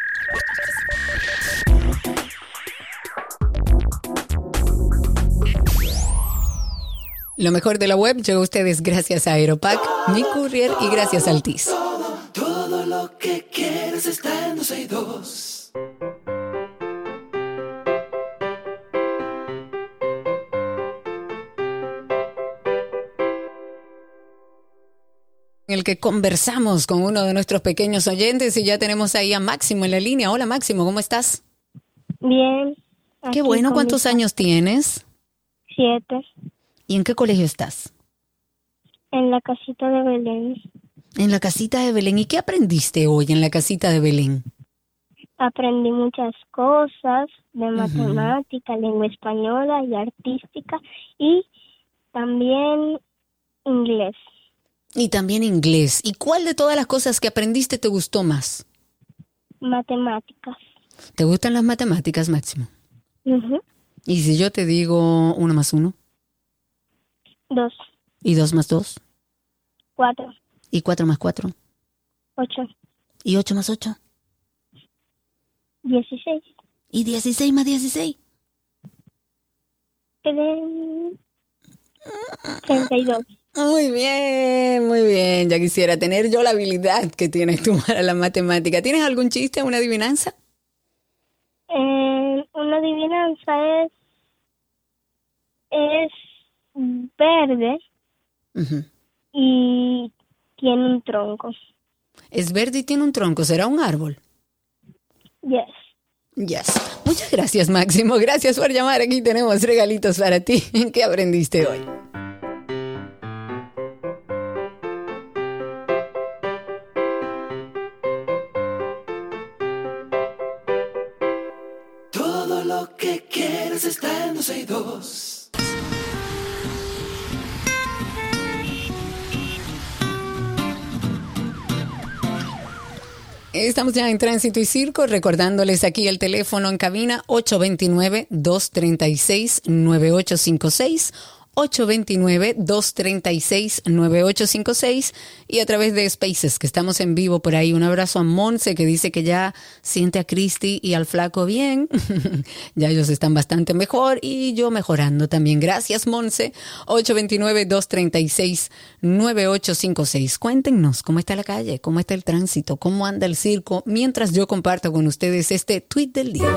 Lo mejor de la web llegó a ustedes gracias a Aeropack, Mi Courier y gracias a Altis. Todo lo que quieres está en 12y2. en el que conversamos con uno de nuestros pequeños oyentes y ya tenemos ahí a Máximo en la línea. Hola Máximo, ¿cómo estás? Bien. Qué bueno, ¿cuántos años tienes? 7. ¿Y en qué colegio estás? En la casita de Belén. En la casita de Belén. ¿Y qué aprendiste hoy en la casita de Belén? Aprendí muchas cosas de matemática, lengua española y artística y también inglés. Y también inglés. ¿Y cuál de todas las cosas que aprendiste te gustó más? Matemáticas. ¿Te gustan las matemáticas, Máximo? Uh-huh. ¿Y si yo te digo 1 más 1? 2. ¿Y 2 más 2? 4. ¿Y 4 más 4? 8. ¿Y 8 más 8? 16. ¿Y 16 más 16? 32. Muy bien, muy bien. Ya quisiera tener yo la habilidad que tienes tú para la matemática. ¿Tienes algún chiste, una adivinanza? Una adivinanza es verde y tiene un tronco. Es verde y tiene un tronco. ¿Será un árbol? Yes. Yes. Muchas gracias, Máximo. Gracias por llamar. Aquí tenemos regalitos para ti. ¿Qué aprendiste hoy? Todo lo que quieres está en 12y2. Estamos ya en Tránsito y Circo, recordándoles aquí el teléfono en cabina 829-236-9856, 829-236-9856 y a través de Spaces, que estamos en vivo por ahí. Un abrazo a Monse, que dice que ya siente a Cristi y al flaco bien. Ya ellos están bastante mejor y yo mejorando también. Gracias, Monse. 829-236-9856. Cuéntenos cómo está la calle, cómo está el tránsito, cómo anda el circo, mientras yo comparto con ustedes este tweet del día.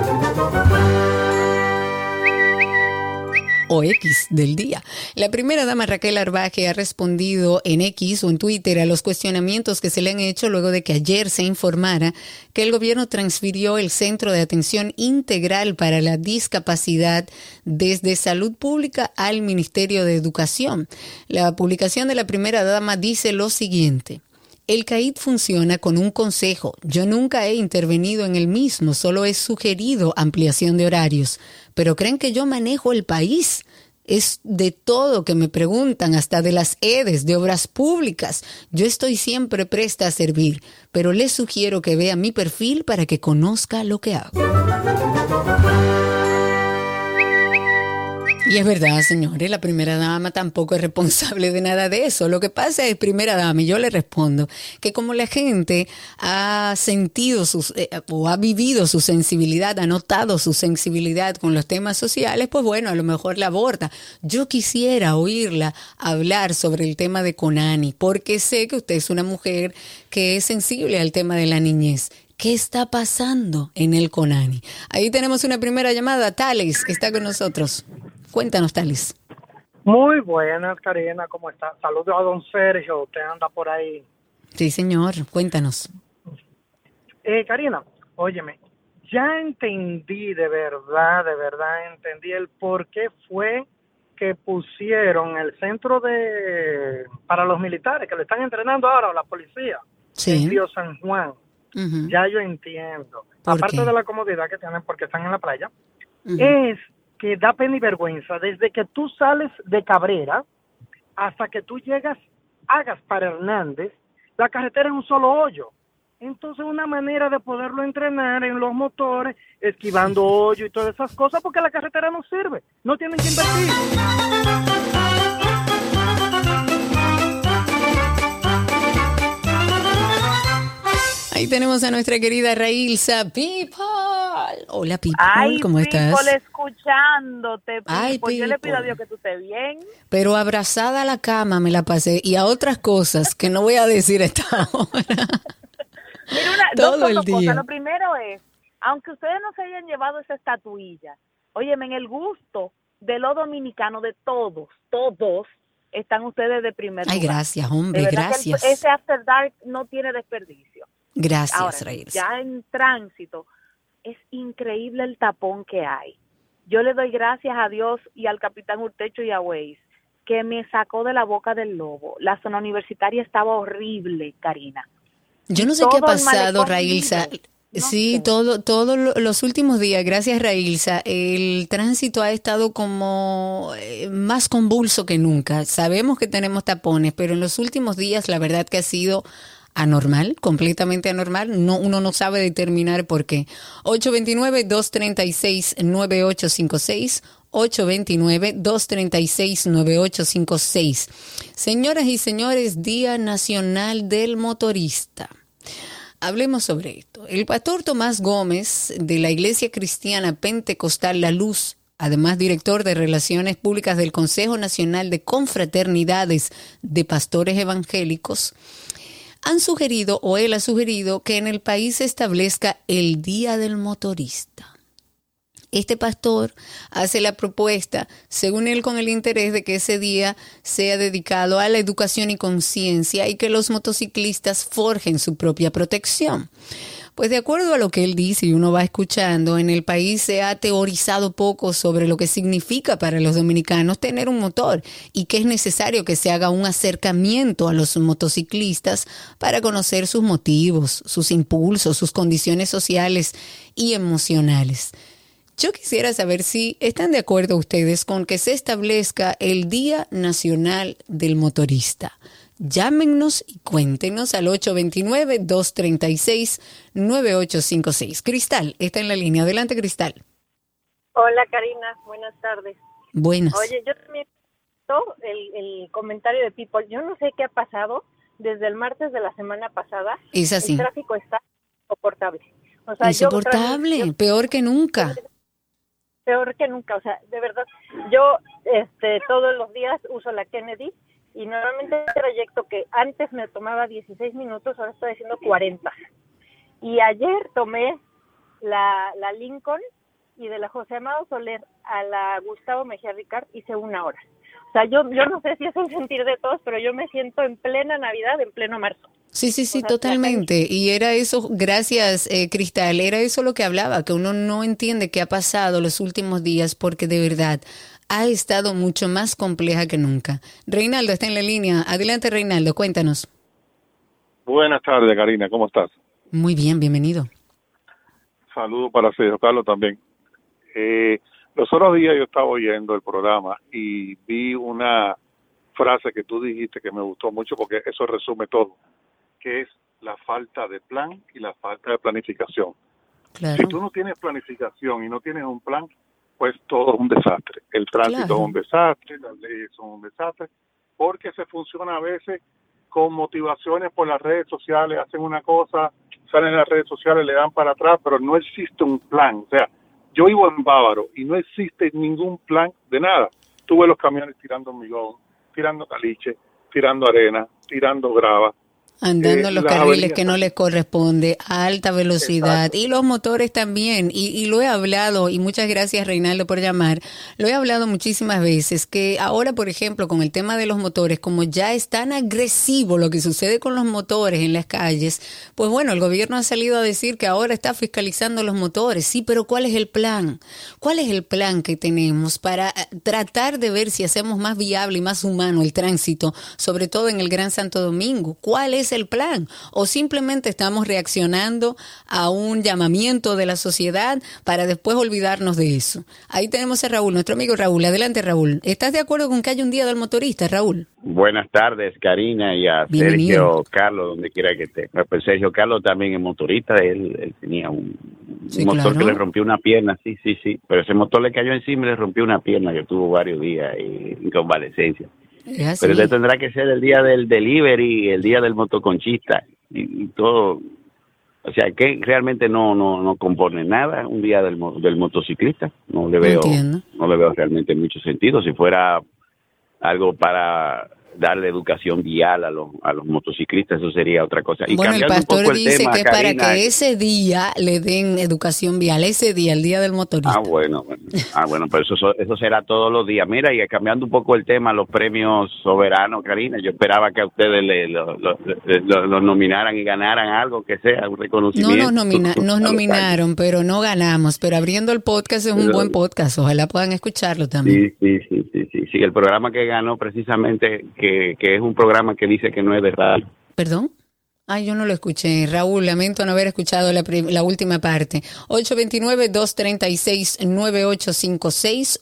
O X del día. La primera dama Raquel Arbaje ha respondido en X o en Twitter a los cuestionamientos que se le han hecho luego de que ayer se informara que el gobierno transfirió el Centro de Atención Integral para la Discapacidad desde Salud Pública al Ministerio de Educación. La publicación de la primera dama dice lo siguiente: el CAID funciona con un consejo. Yo nunca he intervenido en el mismo, solo he sugerido ampliación de horarios. Pero creen que yo manejo el país. Es de todo que me preguntan, hasta de las EDES, de obras públicas. Yo estoy siempre presta a servir, pero les sugiero que vea mi perfil para que conozca lo que hago. Y es verdad, señores, la primera dama tampoco es responsable de nada de eso. Lo que pasa es, primera dama, y yo le respondo, que como la gente ha sentido o ha vivido su sensibilidad, ha notado su sensibilidad con los temas sociales, pues bueno, a lo mejor la aborda. Yo quisiera oírla hablar sobre el tema de Conani, porque sé que usted es una mujer que es sensible al tema de la niñez. ¿Qué está pasando en el Conani? Ahí tenemos una primera llamada. Tales está con nosotros. Cuéntanos, Tales. Muy buenas, Karina, ¿cómo está? Saludos a don Sergio, usted anda por ahí. Sí, señor, cuéntanos. Karina, óyeme, ya entendí de verdad entendí el por qué fue que pusieron el centro para los militares, que lo están entrenando ahora la policía, en Río San Juan. Uh-huh. Ya yo entiendo. Aparte de la comodidad que tienen porque están en la playa, es que da pena y vergüenza desde que tú sales de Cabrera hasta que tú llegas a Gaspar Hernández, la carretera es un solo hoyo. Entonces una manera de poderlo entrenar en los motores, esquivando hoyo y todas esas cosas, porque la carretera no sirve, no tienen que invertir. Ahí tenemos a nuestra querida Railsa People. Hola, People, ay, ¿cómo estás? People, escuchándote, People. Ay, Yo le pido a People. Dios que tú estés bien. Pero abrazada a la cama me la pasé y a otras cosas que no voy a decir esta hora. Mira, Todo el dos día. cosas. Lo primero es, aunque ustedes no se hayan llevado esa estatuilla, óyeme, en el gusto de los dominicanos, de todos, están ustedes de primer lugar. Ay, gracias, hombre, De verdad gracias. que ese After Dark no tiene desperdicio. Gracias, Ahora, Raíz. ya en tránsito, es increíble el tapón que hay. Yo le doy gracias a Dios y al capitán Urtecho y a Waze, que me sacó de la boca del lobo. La zona universitaria estaba horrible, Karina. Yo no sé qué ha pasado, Raílsa. Sí, los últimos días, gracias Raílsa, el tránsito ha estado como más convulso que nunca. Sabemos que tenemos tapones, pero en los últimos días la verdad que ha sido anormal, completamente anormal. Uno no sabe determinar por qué. 829-236-9856. 829-236-9856. Señoras y señores, Día Nacional del Motorista. Hablemos sobre esto. El pastor Tomás Gómez, de la Iglesia Cristiana Pentecostal La Luz, además director de Relaciones Públicas del Consejo Nacional de Confraternidades de Pastores Evangélicos, él ha sugerido que en el país se establezca el Día del Motorista. Este pastor hace la propuesta, según él, con el interés de que ese día sea dedicado a la educación y conciencia y que los motociclistas forjen su propia protección. Pues de acuerdo a lo que él dice y uno va escuchando, en el país se ha teorizado poco sobre lo que significa para los dominicanos tener un motor y que es necesario que se haga un acercamiento a los motociclistas para conocer sus motivos, sus impulsos, sus condiciones sociales y emocionales. Yo quisiera saber si están de acuerdo ustedes con que se establezca el Día Nacional del Motorista. Llámenos y cuéntenos al 829-236-9856. Cristal está en la línea. Adelante, Cristal. Hola, Karina. Buenas tardes. Buenas. Oye, yo también el comentario de People. Yo no sé qué ha pasado desde el martes de la semana pasada. Es así. El tráfico está insoportable. O sea, insoportable, peor que nunca. Peor que nunca, o sea, de verdad, yo todos los días uso la Kennedy y normalmente el trayecto que antes me tomaba 16 minutos, ahora estoy haciendo 40. Y ayer tomé la Lincoln y de la José Amado Soler a la Gustavo Mejía Ricard hice 1 hora. O sea, yo no sé si es el sentir de todos, pero yo me siento en plena Navidad, en pleno marzo. Sí, totalmente. Y era eso, gracias Cristal, era eso lo que hablaba, que uno no entiende qué ha pasado los últimos días porque de verdad ha estado mucho más compleja que nunca. Reinaldo está en la línea. Adelante, Reinaldo, cuéntanos. Buenas tardes, Karina, ¿cómo estás? Muy bien, bienvenido. Saludos para Sergio Carlos también. Los otros días yo estaba oyendo el programa y vi una frase que tú dijiste que me gustó mucho porque eso resume todo, que es la falta de plan y la falta de planificación. Claro. Si tú no tienes planificación y no tienes un plan, pues todo es un desastre. El tránsito es un desastre, las leyes son un desastre, porque se funciona a veces con motivaciones por las redes sociales, hacen una cosa, salen en las redes sociales, le dan para atrás, pero no existe un plan. O sea, yo vivo en Bávaro y no existe ningún plan de nada. Tú ves los camiones tirando hormigón, tirando caliche, tirando arena, tirando grava. Andando en los carriles que no les corresponde, a alta velocidad. Exacto. Y los motores también. Y lo he hablado, y muchas gracias Reinaldo por llamar, lo he hablado muchísimas veces, que ahora, por ejemplo, con el tema de los motores, como ya es tan agresivo lo que sucede con los motores en las calles, pues bueno, el gobierno ha salido a decir que ahora está fiscalizando los motores. Sí, pero ¿cuál es el plan? ¿Cuál es el plan que tenemos para tratar de ver si hacemos más viable y más humano el tránsito, sobre todo en el Gran Santo Domingo? ¿Cuál es el plan? ¿O simplemente estamos reaccionando a un llamamiento de la sociedad para después olvidarnos de eso? Ahí tenemos a Raúl, nuestro amigo Raúl. Adelante, Raúl. ¿Estás de acuerdo con que haya un Día del Motorista, Raúl? Buenas tardes, Karina, y a Bienvenido. Sergio Carlos, donde quiera que esté. Pues Sergio Carlos también es motorista, él tenía un motor que le rompió una pierna, sí, pero ese motor le cayó encima y le rompió una pierna que tuvo varios días en convalecencia. Pero usted tendrá que ser el día del delivery, el día del motoconchista y todo. O sea, que realmente no compone nada un día del motociclista. No le veo realmente mucho sentido. Si fuera algo para darle educación vial a los motociclistas, eso sería otra cosa. Y bueno, el pastor dice tema, que es Karina, para que ese día le den educación vial, ese día, el día del motorista. Bueno, pero eso será todos los días. Mira, y cambiando un poco el tema, los premios soberanos, Karina, yo esperaba que a ustedes los nominaran y ganaran algo, que sea, un reconocimiento. Nos nominaron, pero no ganamos. Pero abriendo el podcast es un buen podcast, ojalá puedan escucharlo también. Sí, el programa que ganó precisamente, que es un programa que dice que no es de radio. ¿Perdón? Ay, yo no lo escuché. Raúl, lamento no haber escuchado la última parte. 829-236-9856,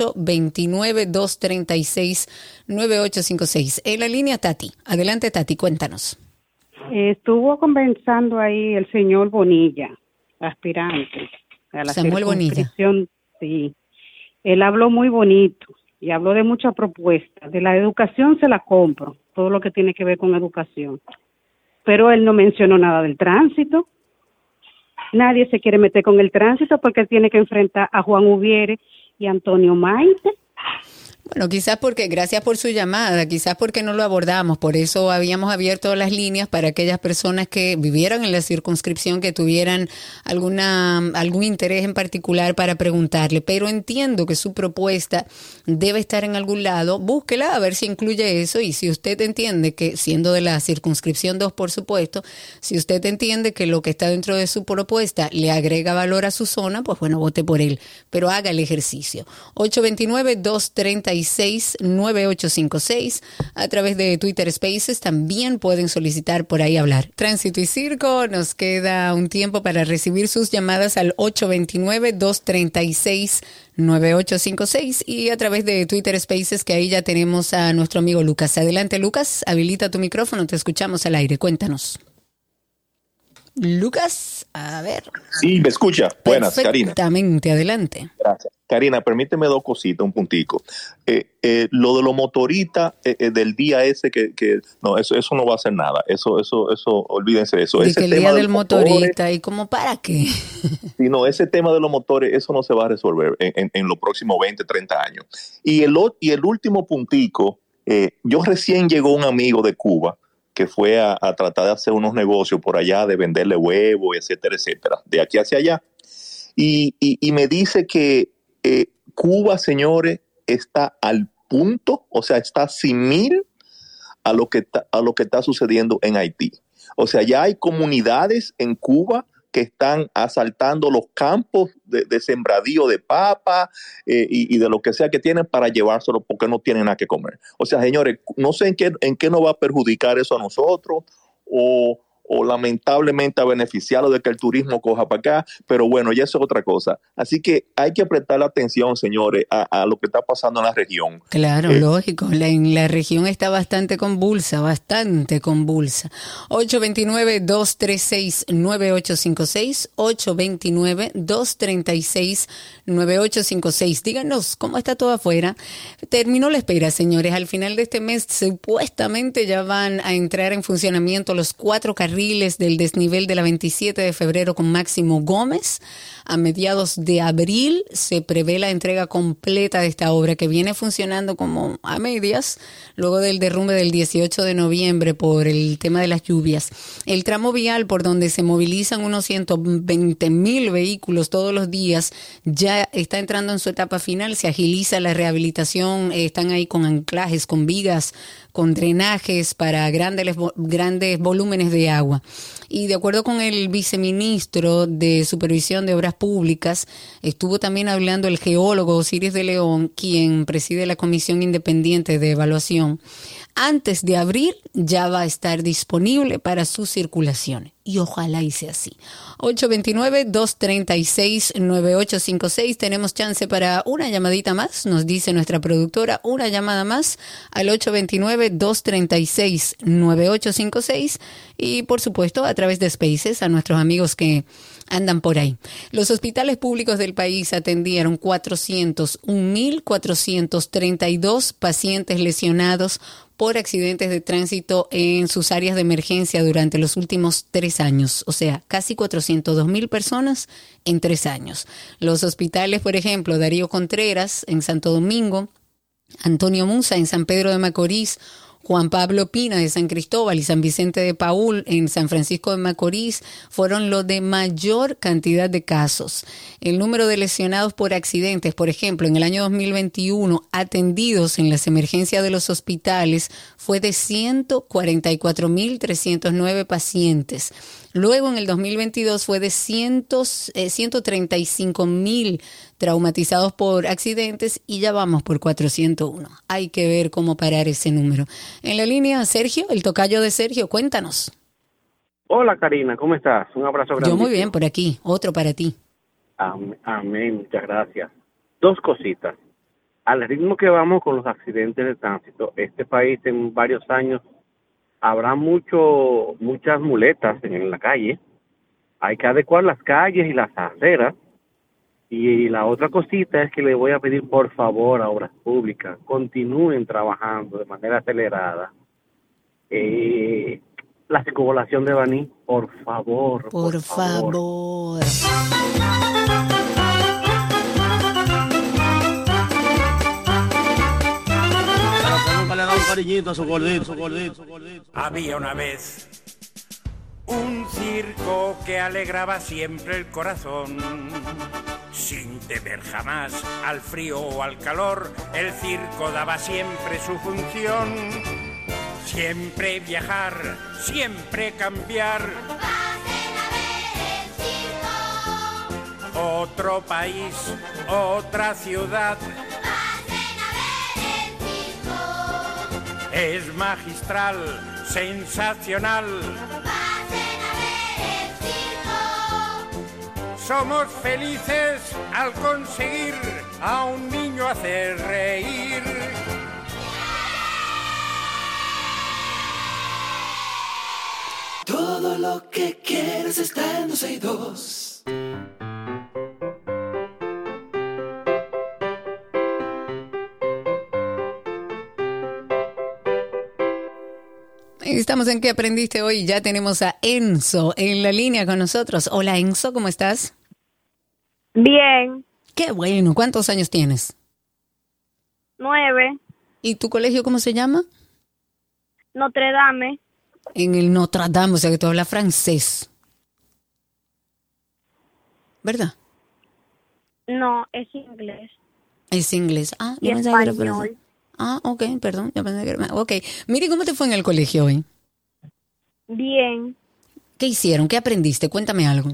829-236-9856. En la línea, Tati. Adelante, Tati, cuéntanos. Estuvo conversando ahí el señor Bonilla, aspirante a la Samuel Bonilla. Sí, él habló muy bonito y habló de muchas propuestas. De la educación se la compro, todo lo que tiene que ver con educación. Pero él no mencionó nada del tránsito. Nadie se quiere meter con el tránsito porque él tiene que enfrentar a Juan Ubiere y Antonio Maite. Bueno, quizás porque, gracias por su llamada, quizás porque no lo abordamos, por eso habíamos abierto las líneas para aquellas personas que vivieran en la circunscripción, que tuvieran algún interés en particular para preguntarle, pero entiendo que su propuesta debe estar en algún lado, búsquela a ver si incluye eso, y si usted entiende que, siendo de la circunscripción 2, por supuesto, si usted entiende que lo que está dentro de su propuesta le agrega valor a su zona, pues bueno, vote por él, pero haga el ejercicio. 829-236-9856 a través de Twitter Spaces. También pueden solicitar por ahí hablar. Tránsito y Circo, nos queda un tiempo para recibir sus llamadas al 829-236-9856 y a través de Twitter Spaces, que ahí ya tenemos a nuestro amigo Lucas. Adelante, Lucas, habilita tu micrófono, te escuchamos al aire, cuéntanos. Lucas, a ver. Sí, me escucha. Buenas, Karina. Perfectamente, adelante. Gracias. Karina, permíteme dos cositas, un puntico. Lo de los motoristas del día ese no, eso no va a hacer nada. Eso, olvídense de eso. De que el día del motorista, ¿y cómo para qué? Sí, no, ese tema de los motores, eso no se va a resolver en los próximos 20, 30 años. Y el último puntico, yo recién llegó un amigo de Cuba que fue a tratar de hacer unos negocios por allá, de venderle huevos, etcétera, etcétera, de aquí hacia allá. Y me dice que Cuba, señores, está al punto, o sea, está similar a lo que está sucediendo en Haití. O sea, ya hay comunidades en Cuba que están asaltando los campos de sembradío de papa y de lo que sea que tienen para llevárselo porque no tienen nada que comer. O sea, señores, no sé en qué nos va a perjudicar eso a nosotros o lamentablemente a beneficiarlo de que el turismo coja para acá, pero bueno, ya eso es otra cosa. Así que hay que prestar atención, señores, a lo que está pasando en la región. Claro, lógico, en la región está bastante convulsa. 829-236-9856, 829-236-9856. Díganos cómo está todo afuera. Terminó la espera, señores. Al final de este mes supuestamente ya van a entrar en funcionamiento los 4 carriles del desnivel de la 27 de febrero con Máximo Gómez. A mediados de abril se prevé la entrega completa de esta obra, que viene funcionando como a medias luego del derrumbe del 18 de noviembre por el tema de las lluvias. El tramo vial por donde se movilizan unos 120,000 vehículos todos los días ya está entrando en su etapa final. Se agiliza la rehabilitación, están ahí con anclajes, con vigas, con drenajes para grandes volúmenes de agua. Y de acuerdo con el viceministro de Supervisión de Obras Públicas, estuvo también hablando el geólogo Osiris de León, quien preside la Comisión Independiente de Evaluación. Antes de abril ya va a estar disponible para su circulación. Y ojalá y sea así. 829-236-9856. Tenemos chance para una llamadita más, nos dice nuestra productora. Una llamada más al 829-236-9856. Y por supuesto a través de Spaces a nuestros amigos que andan por ahí. Los hospitales públicos del país atendieron 401,432 pacientes lesionados por accidentes de tránsito en sus áreas de emergencia durante los últimos 3 años. O sea, casi 402,000 personas en 3 años. Los hospitales, por ejemplo, Darío Contreras en Santo Domingo, Antonio Musa en San Pedro de Macorís, Juan Pablo Pina de San Cristóbal y San Vicente de Paúl en San Francisco de Macorís fueron los de mayor cantidad de casos. El número de lesionados por accidentes, por ejemplo, en el año 2021, atendidos en las emergencias de los hospitales, fue de 144.309 pacientes. Luego, en el 2022, fue de 135.000 traumatizados por accidentes y ya vamos por 401. Hay que ver cómo parar ese número. En la línea, Sergio, el tocayo de Sergio, cuéntanos. Hola, Karina, ¿cómo estás? Un abrazo grande. Yo muy bien, por aquí. Otro para ti. Amén, muchas gracias. Dos cositas. Al ritmo que vamos con los accidentes de tránsito, este país en varios años habrá muchas muletas en la calle. Hay que adecuar las calles y las aceras. Y la otra cosita es que le voy a pedir, por favor, a Obras Públicas, continúen trabajando de manera acelerada. La circunvalación de Baní, por favor. Por favor. Le da un cariñito a su gordito. Había una vez un circo que alegraba siempre el corazón. Sin temer jamás al frío o al calor, el circo daba siempre su función. Siempre viajar, siempre cambiar. Pasen a ver el circo. Otro país, otra ciudad. Es magistral, sensacional. Pasen a ver el circo. Somos felices al conseguir a un niño hacer reír. Todo lo que quieres está en 12y2. Estamos en ¿Qué aprendiste hoy? Ya tenemos a Enzo en la línea con nosotros. Hola Enzo, ¿cómo estás? Bien. Qué bueno. ¿Cuántos años tienes? 9. ¿Y tu colegio cómo se llama? Notre Dame. En el Notre Dame, o sea que tú hablas francés. ¿Verdad? No, es inglés. Es inglés. Ah, Y yo pensaba que era español. francés. Ah, ok, perdón. Yo pensé que era... Ok. Mire, ¿cómo te fue en el colegio hoy? Bien. ¿Qué hicieron? ¿Qué aprendiste? Cuéntame algo.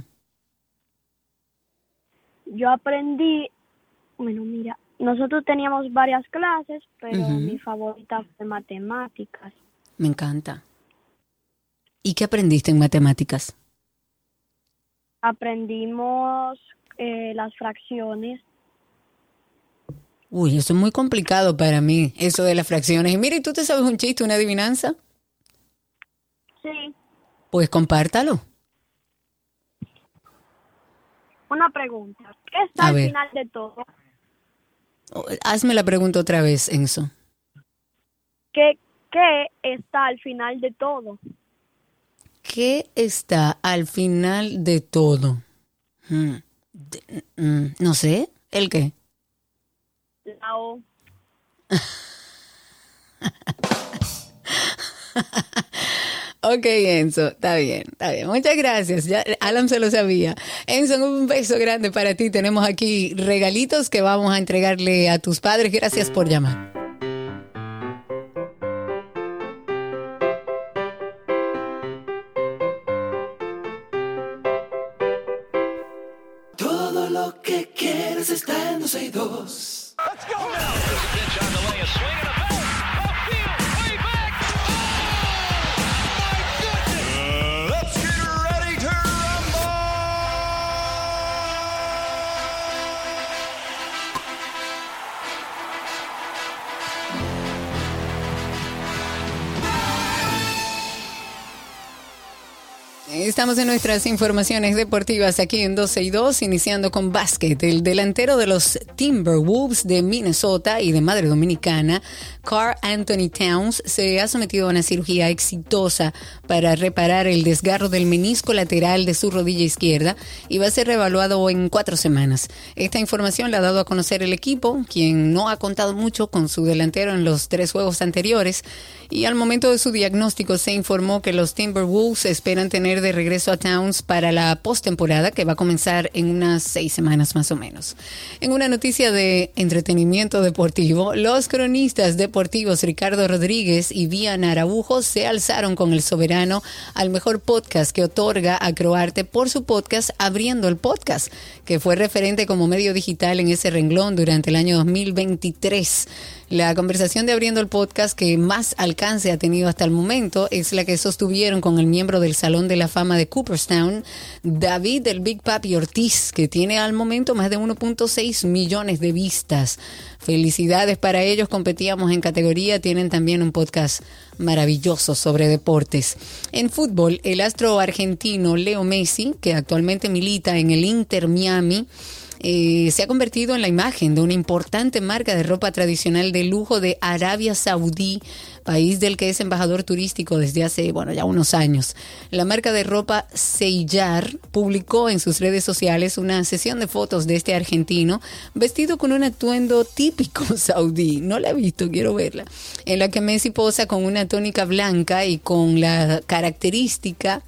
Yo aprendí, bueno, mira, nosotros teníamos varias clases, pero Ujú. mi favorita fue matemáticas. Me encanta. ¿Y qué aprendiste en matemáticas? Aprendimos las fracciones. Uy, eso es muy complicado para mí, eso de las fracciones. Y mire, ¿tú te sabes un chiste, una adivinanza? Sí. Pues compártalo. Una pregunta. ¿Qué está A al ver. final de todo? Hazme la pregunta otra vez, Enzo. ¿Qué está al final de todo? ¿Qué está al final de todo? No sé, ¿el qué? La O. Ok, Enzo, está bien. Muchas gracias. Ya Alan se lo sabía. Enzo, un beso grande para ti. Tenemos aquí regalitos que vamos a entregarle a tus padres. Gracias por llamar. Todo lo que quieres está en 12y2. Estamos en nuestras informaciones deportivas aquí en 12 y 2, iniciando con básquet. El delantero de los Timberwolves de Minnesota y de madre dominicana, Karl Anthony Towns, se ha sometido a una cirugía exitosa para reparar el desgarro del menisco lateral de su rodilla izquierda y va a ser reevaluado en 4 semanas. Esta información la ha dado a conocer el equipo, quien no ha contado mucho con su delantero en los 3 juegos anteriores, y al momento de su diagnóstico se informó que los Timberwolves esperan tener de regreso a Towns para la postemporada, que va a comenzar en unas 6 semanas más o menos. En una noticia de entretenimiento deportivo, los cronistas deportivos Ricardo Rodríguez y Vian Araujo se alzaron con el soberano al mejor podcast que otorga a Croarte por su podcast Abriendo el Podcast, que fue referente como medio digital en ese renglón durante el año 2023. La conversación de Abriendo el Podcast que más alcance ha tenido hasta el momento es la que sostuvieron con el miembro del Salón de la Fama de Cooperstown, David el Big Papi Ortiz, que tiene al momento más de 1.6 millones de vistas. Felicidades para ellos, competíamos en categoría, tienen también un podcast maravilloso sobre deportes. En fútbol, el astro argentino Leo Messi, que actualmente milita en el Inter Miami, se ha convertido en la imagen de una importante marca de ropa tradicional de lujo de Arabia Saudí, país del que es embajador turístico desde hace, ya unos años. La marca de ropa Seyyar publicó en sus redes sociales una sesión de fotos de este argentino vestido con un atuendo típico saudí. No la he visto, quiero verla. En la que Messi posa con una túnica blanca y con la característica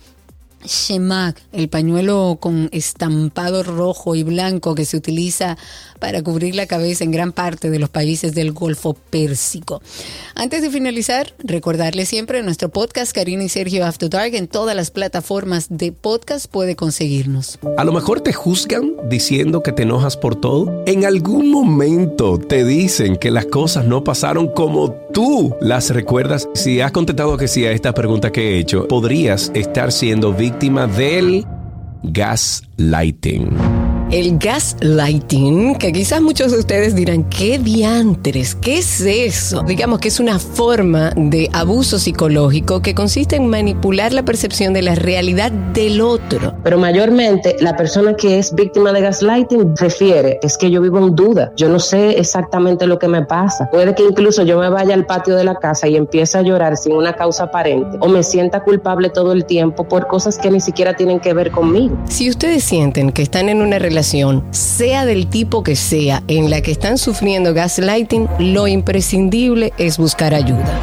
shemak, el pañuelo con estampado rojo y blanco que se utiliza para cubrir la cabeza en gran parte de los países del Golfo Pérsico. Antes de finalizar, recordarles siempre nuestro podcast Karina y Sergio After Dark en todas las plataformas de podcast puede conseguirnos. A lo mejor te juzgan diciendo que te enojas por todo. En algún momento te dicen que las cosas no pasaron como tú las recuerdas. Si has contestado que sí a esta pregunta que he hecho, podrías estar siendo víctima del gaslighting. El gaslighting, que quizás muchos de ustedes dirán, ¿qué diantres? ¿Qué es eso? Digamos que es una forma de abuso psicológico que consiste en manipular la percepción de la realidad del otro. Pero mayormente la persona que es víctima de gaslighting refiere, es que yo vivo en duda, yo no sé exactamente lo que me pasa. Puede que incluso yo me vaya al patio de la casa y empiece a llorar sin una causa aparente, o me sienta culpable todo el tiempo por cosas que ni siquiera tienen que ver conmigo. Si ustedes sienten que están en una relación, sea del tipo que sea, en la que están sufriendo gaslighting, lo imprescindible es buscar ayuda.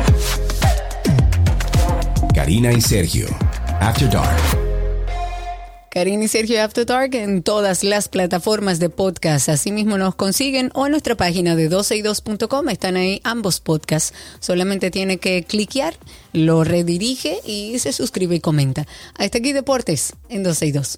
Karina y Sergio, After Dark. Karina y Sergio After Dark en todas las plataformas de podcast. Asimismo nos consiguen o en nuestra página de 12y2.com. Están ahí ambos podcasts. Solamente tiene que cliquear, lo redirige y se suscribe y comenta. Hasta aquí Deportes en 12y2.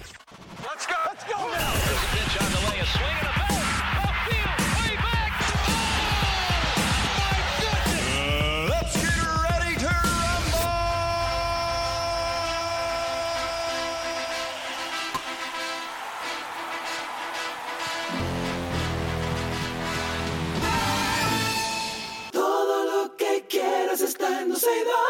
Está en 12y2.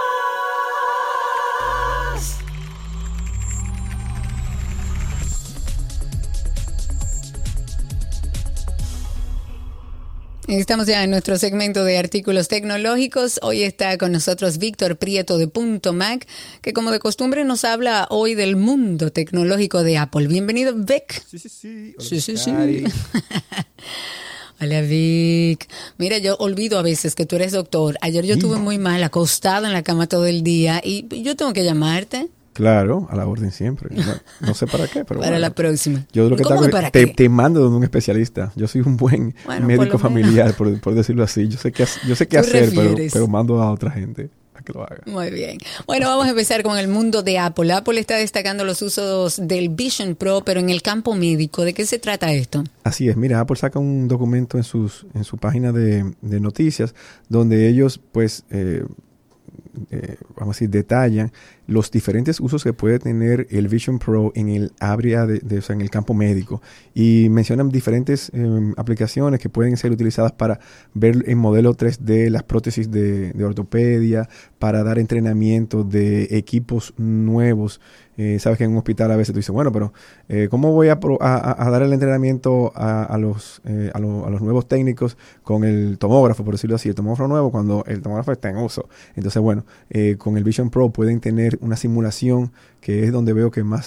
Estamos ya en nuestro segmento de artículos tecnológicos. Hoy está con nosotros Víctor Prieto de Punto Mac, que como de costumbre nos habla hoy del mundo tecnológico de Apple. Bienvenido, Vic. Sí. Sí. Hola, Vic. Mira, yo olvido a veces que tú eres doctor. Ayer yo estuve muy mal, acostado en la cama todo el día y yo tengo que llamarte. Claro, a la orden siempre. No sé para qué, pero para la próxima. Yo lo que te mando de un especialista. Yo soy un buen médico familiar, por decirlo así. Yo sé qué hacer, pero mando a otra gente a que lo haga. Muy bien. Bueno, vamos a empezar con el mundo de Apple. Apple está destacando los usos del Vision Pro, pero en el campo médico. ¿De qué se trata esto? Así es. Mira, Apple saca un documento en su página de noticias donde ellos, pues, vamos a decir, detallan los diferentes usos que puede tener el Vision Pro en el área o sea, en el campo médico, y mencionan diferentes aplicaciones que pueden ser utilizadas para ver en modelo 3D las prótesis de ortopedia, para dar entrenamiento de equipos nuevos Sabes que en un hospital a veces tú dices, bueno, pero ¿cómo voy a dar el entrenamiento a los nuevos técnicos con el tomógrafo, por decirlo así, el tomógrafo nuevo cuando el tomógrafo está en uso? Entonces, bueno, con el Vision Pro pueden tener una simulación, que es donde veo que más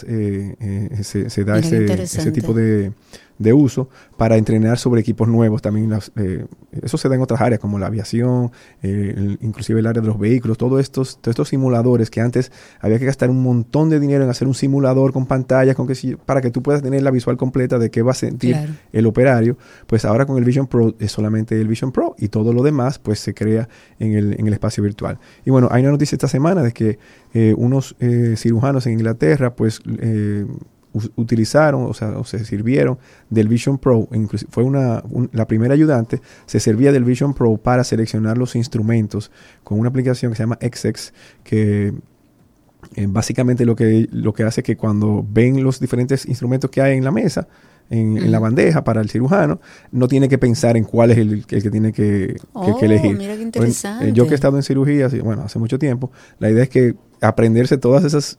se da ese tipo de uso para entrenar sobre equipos nuevos. También eso se da en otras áreas como la aviación, inclusive el área de los vehículos, todos estos simuladores que antes había que gastar un montón de dinero en hacer un simulador con pantallas, para que tú puedas tener la visual completa de qué va a sentir el operario. Pues ahora con el Vision Pro es solamente el Vision Pro y todo lo demás pues se crea en el espacio virtual. Y bueno, hay una noticia esta semana de que unos cirujanos en Inglaterra pues utilizaron, o se sirvieron del Vision Pro. Fue la primera ayudante, se servía del Vision Pro para seleccionar los instrumentos con una aplicación que se llama XX, que básicamente lo que hace es que cuando ven los diferentes instrumentos que hay en la mesa, en la bandeja para el cirujano, no tiene que pensar en cuál es el que tiene que elegir. Mira qué interesante. Yo que he estado en cirugía, hace mucho tiempo, la idea es que aprenderse todas esas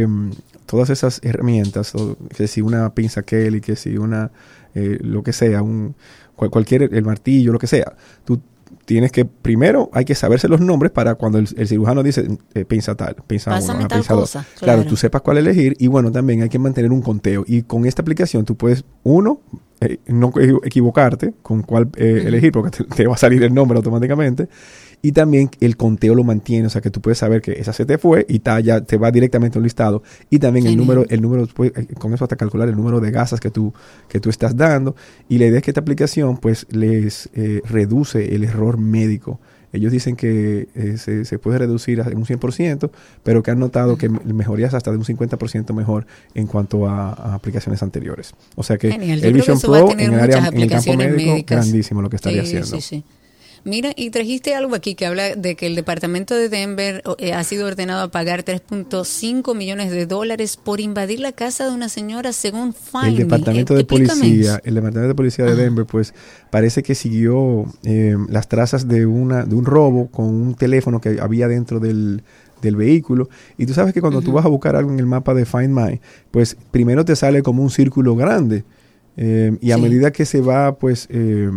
herramientas, que si una pinza Kelly, que si una lo que sea, el martillo, lo que sea, tú tienes que, primero hay que saberse los nombres para cuando el cirujano dice pinza tal, pinza Pásame 1, tal pinza 2. cosa, Claro, tú sepas cuál elegir y bueno, también hay que mantener un conteo. Y con esta aplicación tú puedes, no equivocarte con cuál elegir porque te va a salir el nombre automáticamente. Y también el conteo lo mantiene, o sea que tú puedes saber que esa se te fue y ya te va directamente a un listado. Y también el número con eso hasta calcular el número de gasas que tú estás dando. Y la idea es que esta aplicación pues les reduce el error médico. Ellos dicen que se puede reducir en un 100%, pero que han notado que mejorías hasta de un 50% mejor en cuanto a aplicaciones anteriores. O sea que el Vision Pro en el campo médico, grandísimo lo que estaría haciendo. Sí. Mira, y trajiste algo aquí que habla de que el departamento de Denver ha sido ordenado a pagar $3.5 millones por invadir la casa de una señora, según Find Me. El departamento de policía de Denver, pues parece que siguió las trazas de un robo con un teléfono que había dentro del vehículo. Y tú sabes que cuando tú vas a buscar algo en el mapa de Find My, pues primero te sale como un círculo grande y a medida que se va pues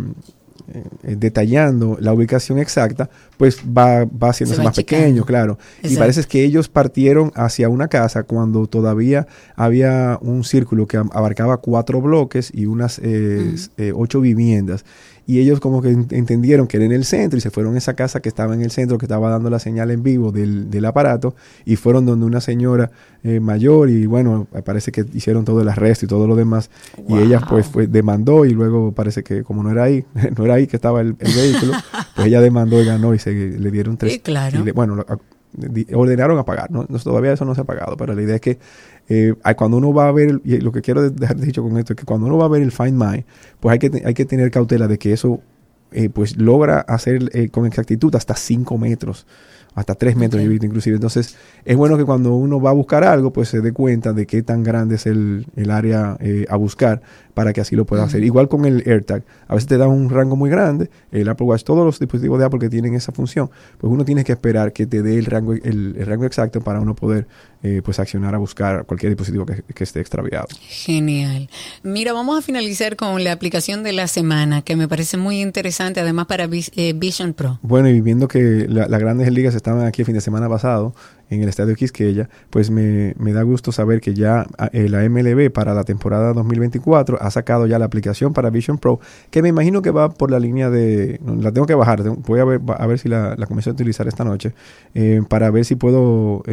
detallando la ubicación exacta, pues va haciéndose más pequeño, claro. Exacto. Y parece que ellos partieron hacia una casa cuando todavía había un círculo que abarcaba 4 bloques y unas 8 viviendas. Y ellos como que entendieron que era en el centro y se fueron a esa casa que estaba en el centro, que estaba dando la señal en vivo del aparato, y fueron donde una señora mayor y bueno, parece que hicieron todo el arresto y todo lo demás. Wow. Y ella pues demandó y luego parece que como no era ahí que estaba el vehículo, pues ella demandó y ganó y le dieron 3. Sí, claro. Ordenaron a pagar, ¿no? Todavía eso no se ha pagado, pero la idea es que cuando uno va a ver, y lo que quiero dejar dicho con esto es que cuando uno va a ver el Find My, pues hay que tener cautela de que eso pues logra hacer con exactitud hasta 5 metros, hasta 3 metros yo he visto inclusive. Entonces es bueno que cuando uno va a buscar algo pues se dé cuenta de qué tan grande es el área a buscar para que así lo pueda hacer. Igual con el AirTag, a veces te da un rango muy grande, el Apple Watch, todos los dispositivos de Apple que tienen esa función, pues uno tiene que esperar que te dé el rango exacto para uno poder pues accionar a buscar cualquier dispositivo que esté extraviado. Genial. Mira, vamos a finalizar con la aplicación de la semana, que me parece muy interesante, además para Vision Pro. Bueno, y viendo que las grandes ligas estaban aquí el fin de semana pasado en el Estadio Quisqueya, pues me da gusto saber que ya la MLB para la temporada 2024 ha sacado ya la aplicación para Vision Pro, que me imagino que va por la línea la tengo que bajar, voy a ver si la comienzo a utilizar esta noche, para ver si puedo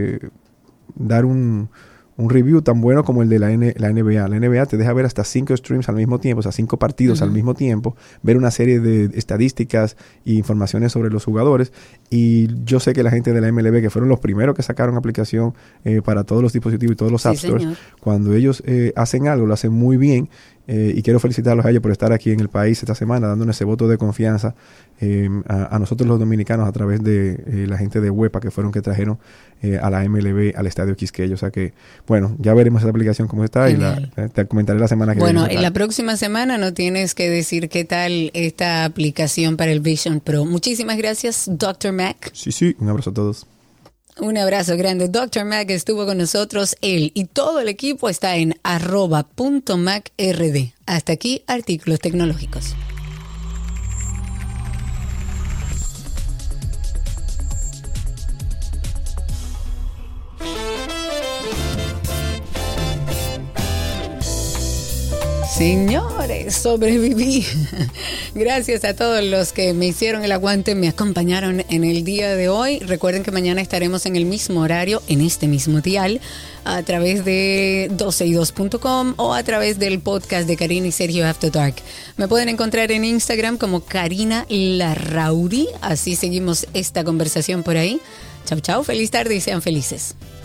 dar un review tan bueno como el de la NBA. La NBA te deja ver hasta 5 streams al mismo tiempo, o sea, 5 partidos al mismo tiempo, ver una serie de estadísticas e informaciones sobre los jugadores. Y yo sé que la gente de la MLB, que fueron los primeros que sacaron aplicación para todos los dispositivos y todos los App Stores, cuando ellos hacen algo, lo hacen muy bien. Y quiero felicitarlos a ellos por estar aquí en el país esta semana, dándonos ese voto de confianza a nosotros los dominicanos a través de la gente de Huepa, que fueron que trajeron a la MLB al Estadio Quisqueya. O sea que, bueno, ya veremos esa aplicación cómo está. Genial. Y te comentaré la semana que viene. Bueno, en la próxima semana no tienes que decir qué tal esta aplicación para el Vision Pro. Muchísimas gracias, Dr. Mac. Sí, un abrazo a todos. Un abrazo grande. Dr. Mac estuvo con nosotros. Él y todo el equipo está en @.macrd. Hasta aquí, artículos tecnológicos. Señores, sobreviví. Gracias a todos los que me hicieron el aguante, me acompañaron en el día de hoy. Recuerden que mañana estaremos en el mismo horario, en este mismo dial, a través de 12y2.com o a través del podcast de Karina y Sergio After Dark. Me pueden encontrar en Instagram como Karina Larrauri. Así seguimos esta conversación por ahí. Chau, chau. Feliz tarde y sean felices.